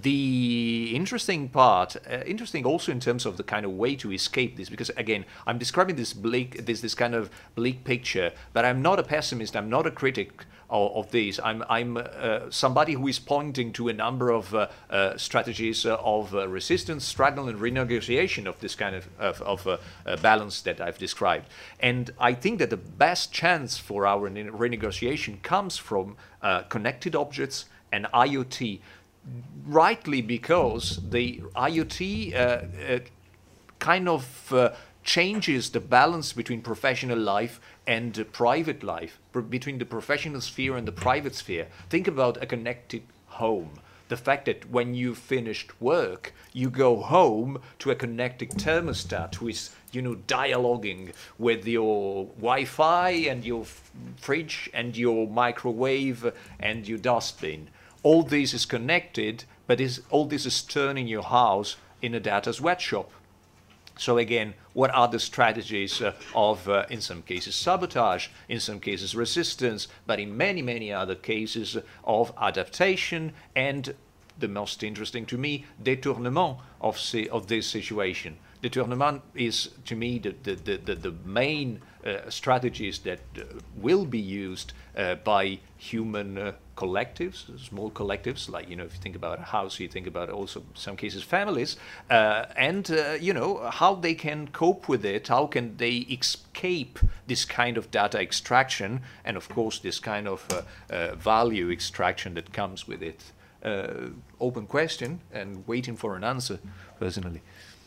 The interesting part, uh, interesting also in terms of the kind of way to escape this, because again, I'm describing this bleak, this this kind of bleak picture, but I'm not a pessimist, I'm not a critic of, of this. I'm, I'm uh, somebody who is pointing to a number of uh, uh, strategies uh, of uh, resistance, struggle, and renegotiation of this kind of, of, of uh, uh, balance that I've described. And I think that the best chance for our renegotiation comes from uh, connected objects and I O T, rightly because the I O T uh, uh, kind of uh, changes the balance between professional life and uh, private life, between the professional sphere and the private sphere. Think about a connected home. The fact that when you've finished work, you go home to a connected thermostat who is, you know, dialoguing with your Wi-Fi and your fridge and your microwave and your dustbin. All this is connected, but is, all this is turning your house in a data sweatshop. So again, what are the strategies uh, of, uh, in some cases, sabotage, in some cases, resistance, but in many, many other cases of adaptation and, the most interesting to me, détournement of, of this situation. Détournement is, to me, the, the, the, the main uh, strategies that uh, will be used uh, by human uh, collectives, small collectives, like, you know, if you think about a house, you think about also, in some cases, families, uh, and, uh, you know, how they can cope with it, how can they escape this kind of data extraction, and, of course, this kind of uh, uh, value extraction that comes with it. Uh, open question, and waiting for an answer, personally.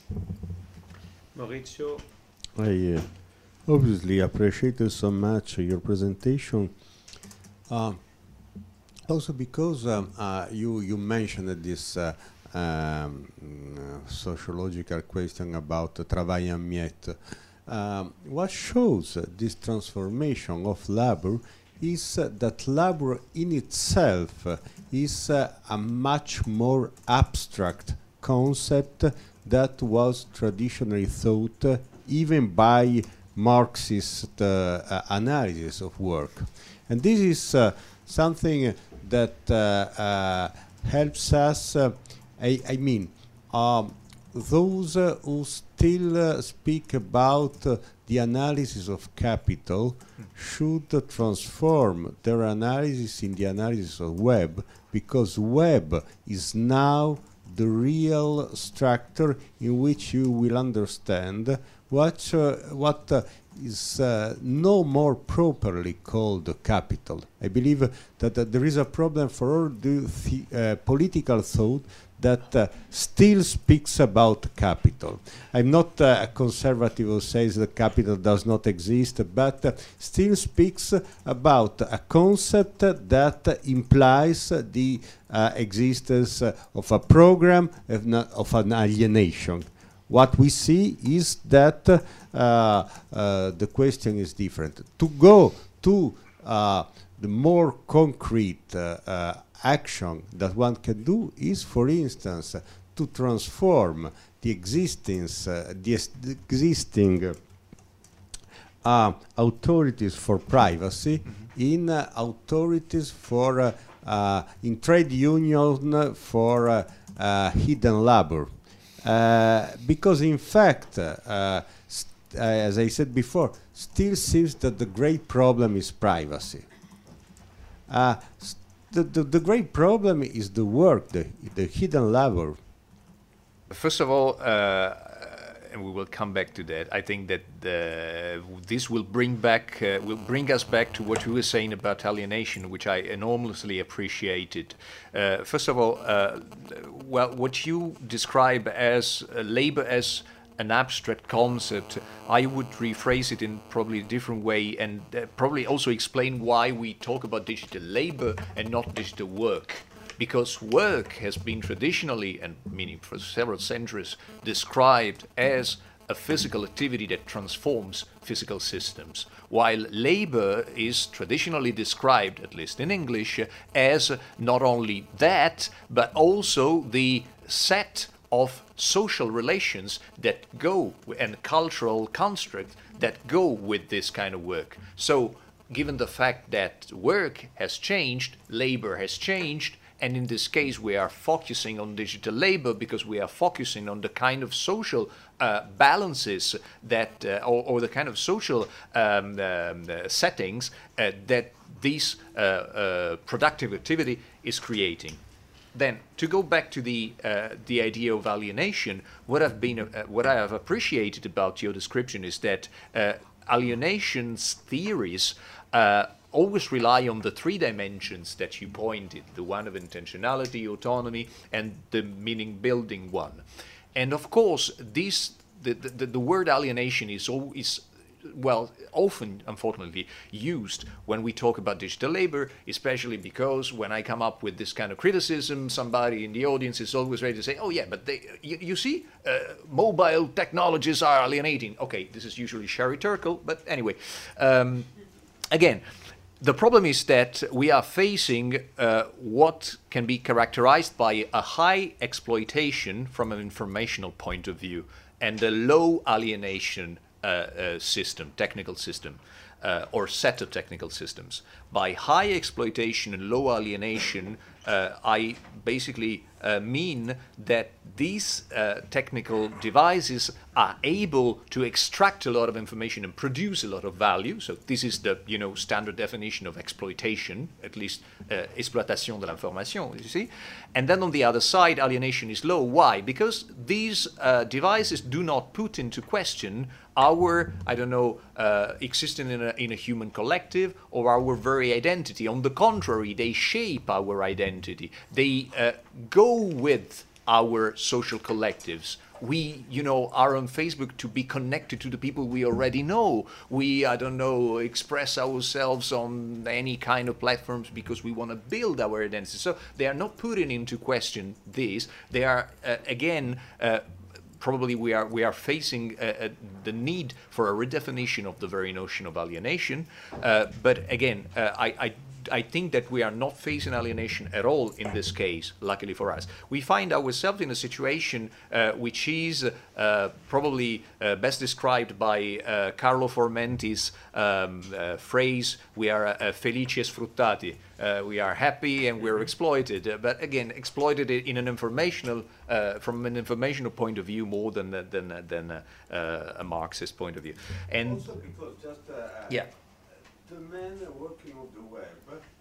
Maurizio? I uh, obviously appreciated so much your presentation. Uh, also because um, uh, you, you mentioned this uh, um, uh, sociological question about uh, travail à miettes. Um, what shows uh, this transformation of labor is uh, that labor in itself uh, is uh, a much more abstract concept that was traditionally thought uh, even by Marxist uh, uh, analysis of work. And this is uh, something that uh, uh, helps us, uh, I, I mean, um, those uh, who still uh, speak about uh, the analysis of capital should uh, transform their analysis in the analysis of web, because web is now the real structure in which you will understand what, uh, what uh, is uh, no more properly called capital. I believe that uh, there is a problem for all the, the uh, political thought that uh, still speaks about capital. I'm not uh, a conservative who says that capital does not exist, but uh, still speaks about a concept that uh, implies uh, the uh, existence uh, of a program of, of an alienation. What we see is that uh, uh, the question is different. To go to uh, the more concrete uh, uh, action that one can do is, for instance, uh, to transform the existence, uh, the, the existing uh, uh, authorities for privacy mm-hmm. in uh, authorities for uh, uh, in trade union for uh, uh, hidden labor. Uh, because in fact, uh, uh, as I said before, still seems that the great problem is privacy. Uh, the, the, the great problem is the work, the, the hidden labor. First of all, uh, and we will come back to that, I think that the, this will bring back, uh, will bring us back to what we were saying about alienation, which I enormously appreciated. Uh, first of all, uh, well, what you describe as uh, labor as an abstract concept, I would rephrase it in probably a different way and uh, probably also explain why we talk about digital labor and not digital work. Because work has been traditionally, and meaning for several centuries, described as a physical activity that transforms physical systems, while labor is traditionally described, at least in English, as not only that, but also the set of social relations that go, and cultural constructs that go with this kind of work. So, given the fact that work has changed, labor has changed, and in this case, we are focusing on digital labor because we are focusing on the kind of social uh, balances that, uh, or, or the kind of social um, um, uh, settings uh, that this uh, uh, productive activity is creating. Then, to go back to the uh, the idea of alienation, what I've been, uh, what I have appreciated about your description is that uh, alienation's theories Uh, always rely on the three dimensions that you pointed, the one of intentionality, autonomy, and the meaning building one. And of course, this, the, the, the word alienation is always, well, often, unfortunately, used when we talk about digital labor, especially because when I come up with this kind of criticism, somebody in the audience is always ready to say, oh yeah, but they, you, you see, uh, mobile technologies are alienating. Okay, this is usually Sherry Turkle, but anyway. Um, Again, the problem is that we are facing uh, what can be characterized by a high exploitation from an informational point of view and a low alienation uh, uh, system, technical system, uh, or set of technical systems. By high exploitation and low alienation, uh, I basically uh, mean that these uh, technical devices are able to extract a lot of information and produce a lot of value. So this is the, you know, standard definition of exploitation, at least uh, exploitation de l'information, you see. And then on the other side, alienation is low. Why? Because these uh, devices do not put into question our, I don't know, uh, existing in a, in a human collective or our very identity. On the contrary, they shape our identity. They uh, go with our social collectives. We, you know, are on Facebook to be connected to the people we already know. We, I don't know, express ourselves on any kind of platforms because we want to build our identity. So they are not putting into question this. They are, uh, again, uh, probably we are we are facing uh, uh, the need for a redefinition of the very notion of alienation. Uh, but again, uh, I, I I think that we are not facing alienation at all in this case, luckily for us. We find ourselves in a situation uh, which is uh, probably uh, best described by uh, Carlo Formenti's um, uh, phrase, we are uh, felici e sfruttati. Uh, we are happy and we're exploited, uh, but again, exploited in an informational, uh, from an informational point of view more than uh, than uh, than uh, uh, a Marxist point of view. And also because just uh, yeah. the men working on the web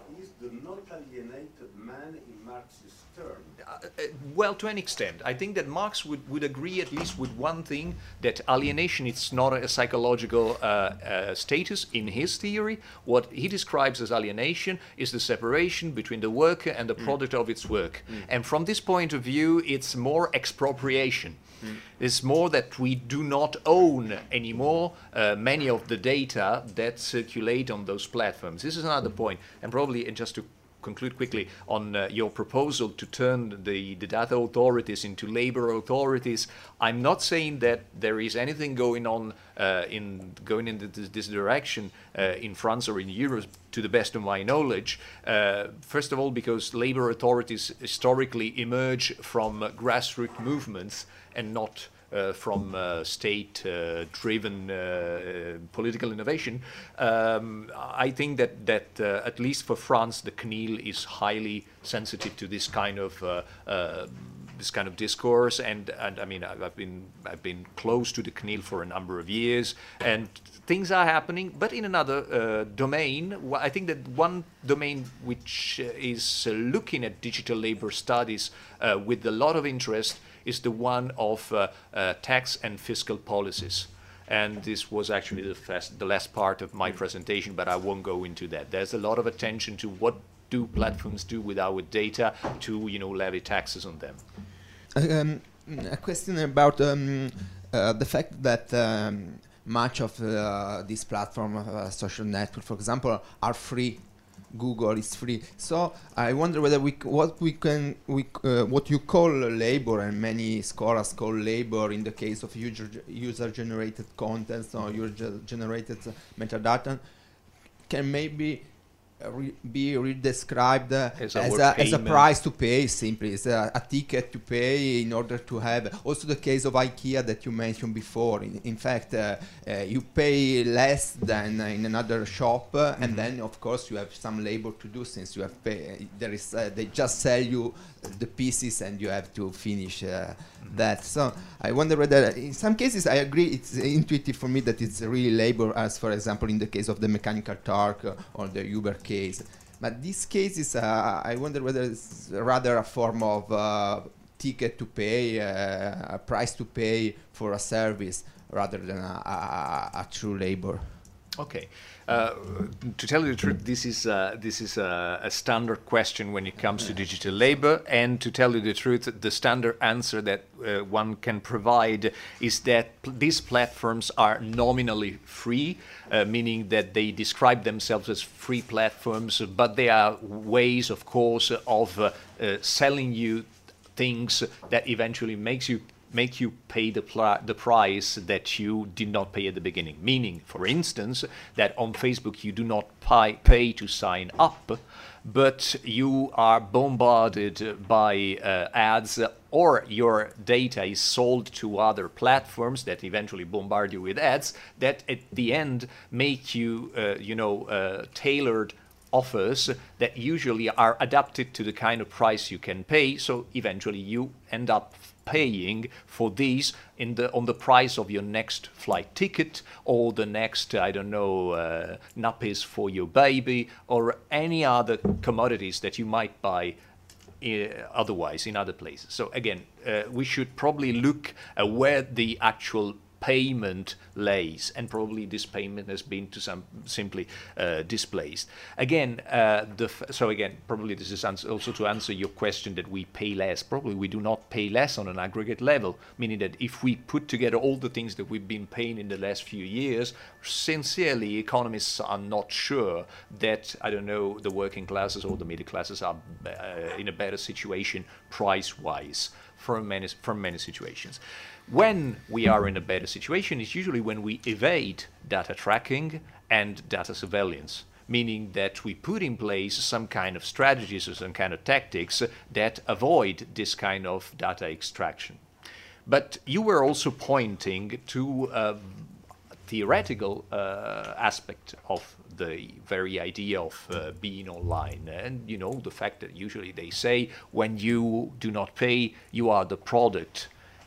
is the not alienated man in Marx's term? Uh, uh, well, to an extent. I think that Marx would, would agree at least with one thing, that alienation is not a psychological uh, uh, status in his theory. What he describes as alienation is the separation between the worker and the mm. product of its work. Mm. And from this point of view, it's more expropriation. Mm. It's more that we do not own anymore uh, many of the data that circulate on those platforms. This is another point. And probably, and just to conclude quickly on uh, your proposal to turn the, the data authorities into labor authorities, I'm not saying that there is anything going on uh, in going in this, this direction uh, in France or in Europe, to the best of my knowledge. Uh, first of all, because labor authorities historically emerge from uh, grassroots movements and not Uh, from uh, state-driven uh, uh, political innovation. Um, I think that that uh, at least for France, the C N I L is highly sensitive to this kind of uh, uh, this kind of discourse. And and I mean, I've been I've been close to the C N I L for a number of years, and things are happening. But in another uh, domain, I think that one domain which uh, is uh, looking at digital labor studies uh, with a lot of interest is the one of uh, uh, tax and fiscal policies. And this was actually the, fast, the last part of my presentation, but I won't go into that. There's a lot of attention to what do platforms do with our data to, you know, levy taxes on them. Um, a question about um, uh, the fact that um, much of uh, these platform, uh, social network, for example, are free. Google is free, so I wonder whether we c what we can we uh, what you call labor, and many scholars call labor in the case of user user generated content or user generated uh, metadata, can maybe uh, re be redescribed uh, as, as, a, as a price to pay. Simply, it's a, a ticket to pay in order to have. Also, the case of IKEA that you mentioned before. In, in fact, uh, uh, you pay less than uh, in another shop, uh, mm-hmm. and then of course you have some labor to do, since you have pay. There is uh, they just sell you the pieces and you have to finish uh, mm-hmm. that. So I wonder whether in some cases I agree it's intuitive for me that it's really labor, as for example in the case of the Mechanical Turk uh, or the Uber case. But these cases, uh, I wonder whether it's rather a form of uh, ticket to pay, uh, a price to pay for a service, rather than a, a, a true labor. Okay. Uh, to tell you the truth, this is uh, this is a, a standard question when it comes to digital labor. And to tell you the truth, the standard answer that uh, one can provide is that pl these platforms are nominally free, uh, meaning that they describe themselves as free platforms, but they are ways, of course, of uh, uh, selling you things that eventually makes you make you pay the, the price that you did not pay at the beginning. Meaning, for instance, that on Facebook you do not pay, pay to sign up, but you are bombarded by uh, ads, or your data is sold to other platforms that eventually bombard you with ads that at the end make you, uh, you know, uh, tailored offers that usually are adapted to the kind of price you can pay. So eventually you end up paying for these in the on the price of your next flight ticket, or the next, I don't know, uh, nappies for your baby, or any other commodities that you might buy uh, otherwise in other places. So again, uh, we should probably look at where the actual payment lays, and probably this payment has been to some simply uh, displaced. Again, uh, the f so again, probably this is also to answer your question that we pay less. Probably we do not pay less on an aggregate level, meaning that if we put together all the things that we've been paying in the last few years, sincerely, economists are not sure that, I don't know, the working classes or the middle classes are uh, in a better situation price-wise from many, from many situations. When we are in a better situation is usually when we evade data tracking and data surveillance, meaning that we put in place some kind of strategies or some kind of tactics that avoid this kind of data extraction. But you were also pointing to a theoretical uh, aspect of the very idea of uh, being online, and you know, the fact that usually they say when you do not pay, you are the product.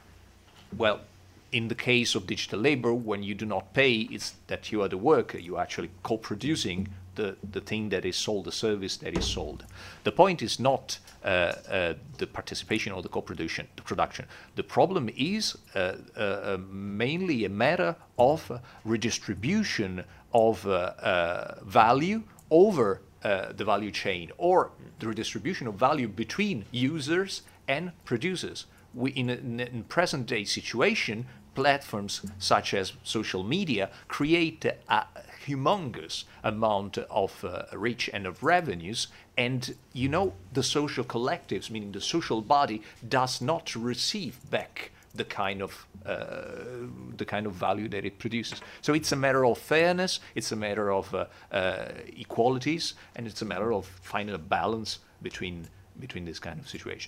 Well, in the case of digital labor, when you do not pay, it's that you are the worker. You're actually co-producing the, the thing that is sold, the service that is sold. The point is not uh, uh, the participation or the co-production, the production. The problem is uh, uh, mainly a matter of uh, redistribution of uh, uh, value over uh, the value chain, or the redistribution of value between users and producers. We, in a in present-day situation, platforms such as social media create a humongous amount of uh, reach and of revenues, and you know the social collectives, meaning the social body, does not receive back the kind of uh, the kind of value that it produces. So it's a matter of fairness, it's a matter of uh, uh, equalities, and it's a matter of finding a balance between between this kind of situation.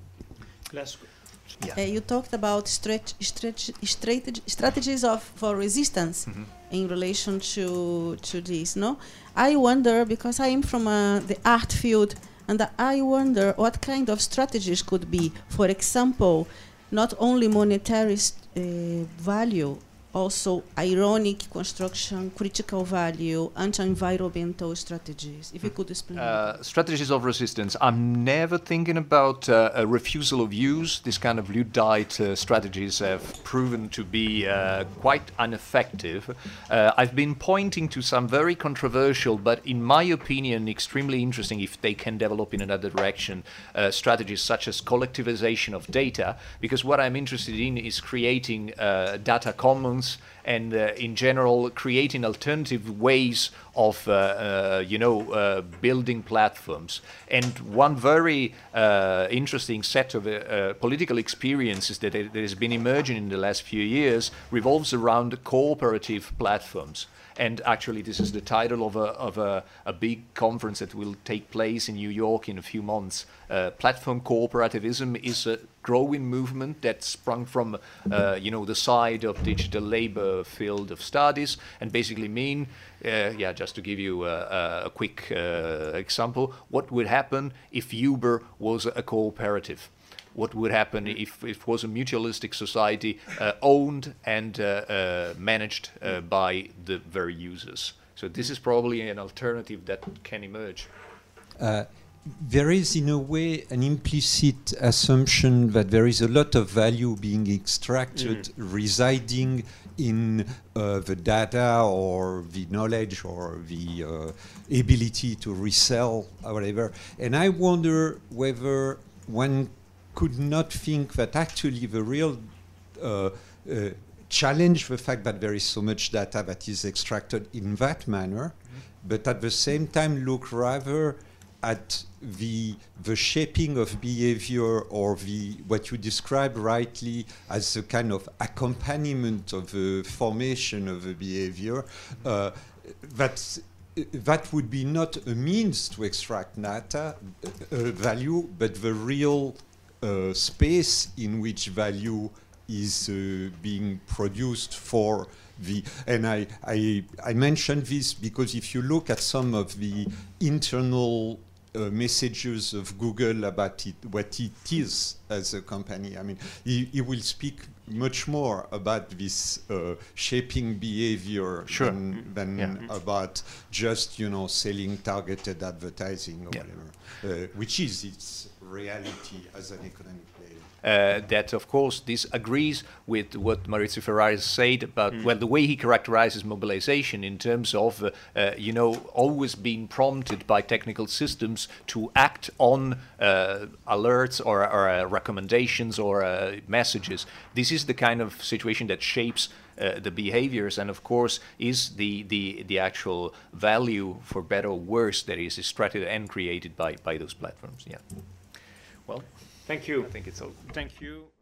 Last. Yeah. Uh, you talked about stretch, stretch, strateg strategies of for resistance mm-hmm. in relation to to this. No, I wonder, because I am from uh, the art field, and I wonder what kind of strategies could be. For example, not only monetary uh, value, also ironic construction, critical value, anti-environmental strategies. If you could explain. Uh, strategies of resistance. I'm never thinking about uh, a refusal of use. This kind of Luddite uh, strategies have proven to be uh, quite ineffective. Uh, I've been pointing to some very controversial, but in my opinion, extremely interesting, if they can develop in another direction, uh, strategies such as collectivization of data, because what I'm interested in is creating uh, data commons and uh, in general creating alternative ways of uh, uh, you know uh, building platforms. And one very uh, interesting set of uh, political experiences that, that has been emerging in the last few years revolves around cooperative platforms. And actually, this is the title of a, of a, a big conference that will take place in New York in a few months. Uh, platform cooperativism is a growing movement that sprung from, uh, you know, the side of digital labor field of studies, and basically mean, uh, yeah, just to give you a, a quick uh, example, what would happen if Uber was a cooperative? What would happen if, if it was a mutualistic society uh, owned and uh, uh, managed uh, by the very users? So this is probably an alternative that can emerge. Uh, there is, in a way, an implicit assumption that there is a lot of value being extracted mm. residing in uh, the data or the knowledge or the uh, ability to resell or whatever. And I wonder whether one could not think that actually the real uh, uh, challenge the fact that there is so much data that is extracted in that manner, mm-hmm. but at the same time look rather at the the shaping of behavior, or the what you describe rightly as a kind of accompaniment of the formation of the behavior. Uh, that's that would be not a means to extract data uh, value, but the real Uh, space in which value is uh, being produced for the, and I, I, I mentioned this because if you look at some of the internal uh, messages of Google about it, what it is as a company, I mean, he, he will speak much more about this uh, shaping behavior sure. than, than yeah. about just, you know, selling targeted advertising or yeah. whatever, uh, which is its reality as an economic player. Uh, that, of course, this agrees with what Maurizio Ferrari said about, mm. well, the way he characterizes mobilization in terms of, uh, uh, you know, always being prompted by technical systems to act on uh, alerts or, or uh, recommendations or uh, messages. This is the kind of situation that shapes uh, the behaviors, and of course is the, the, the actual value, for better or worse, that is extracted and created by, by those platforms. Yeah. Well, thank you. I think it's all. Thank you.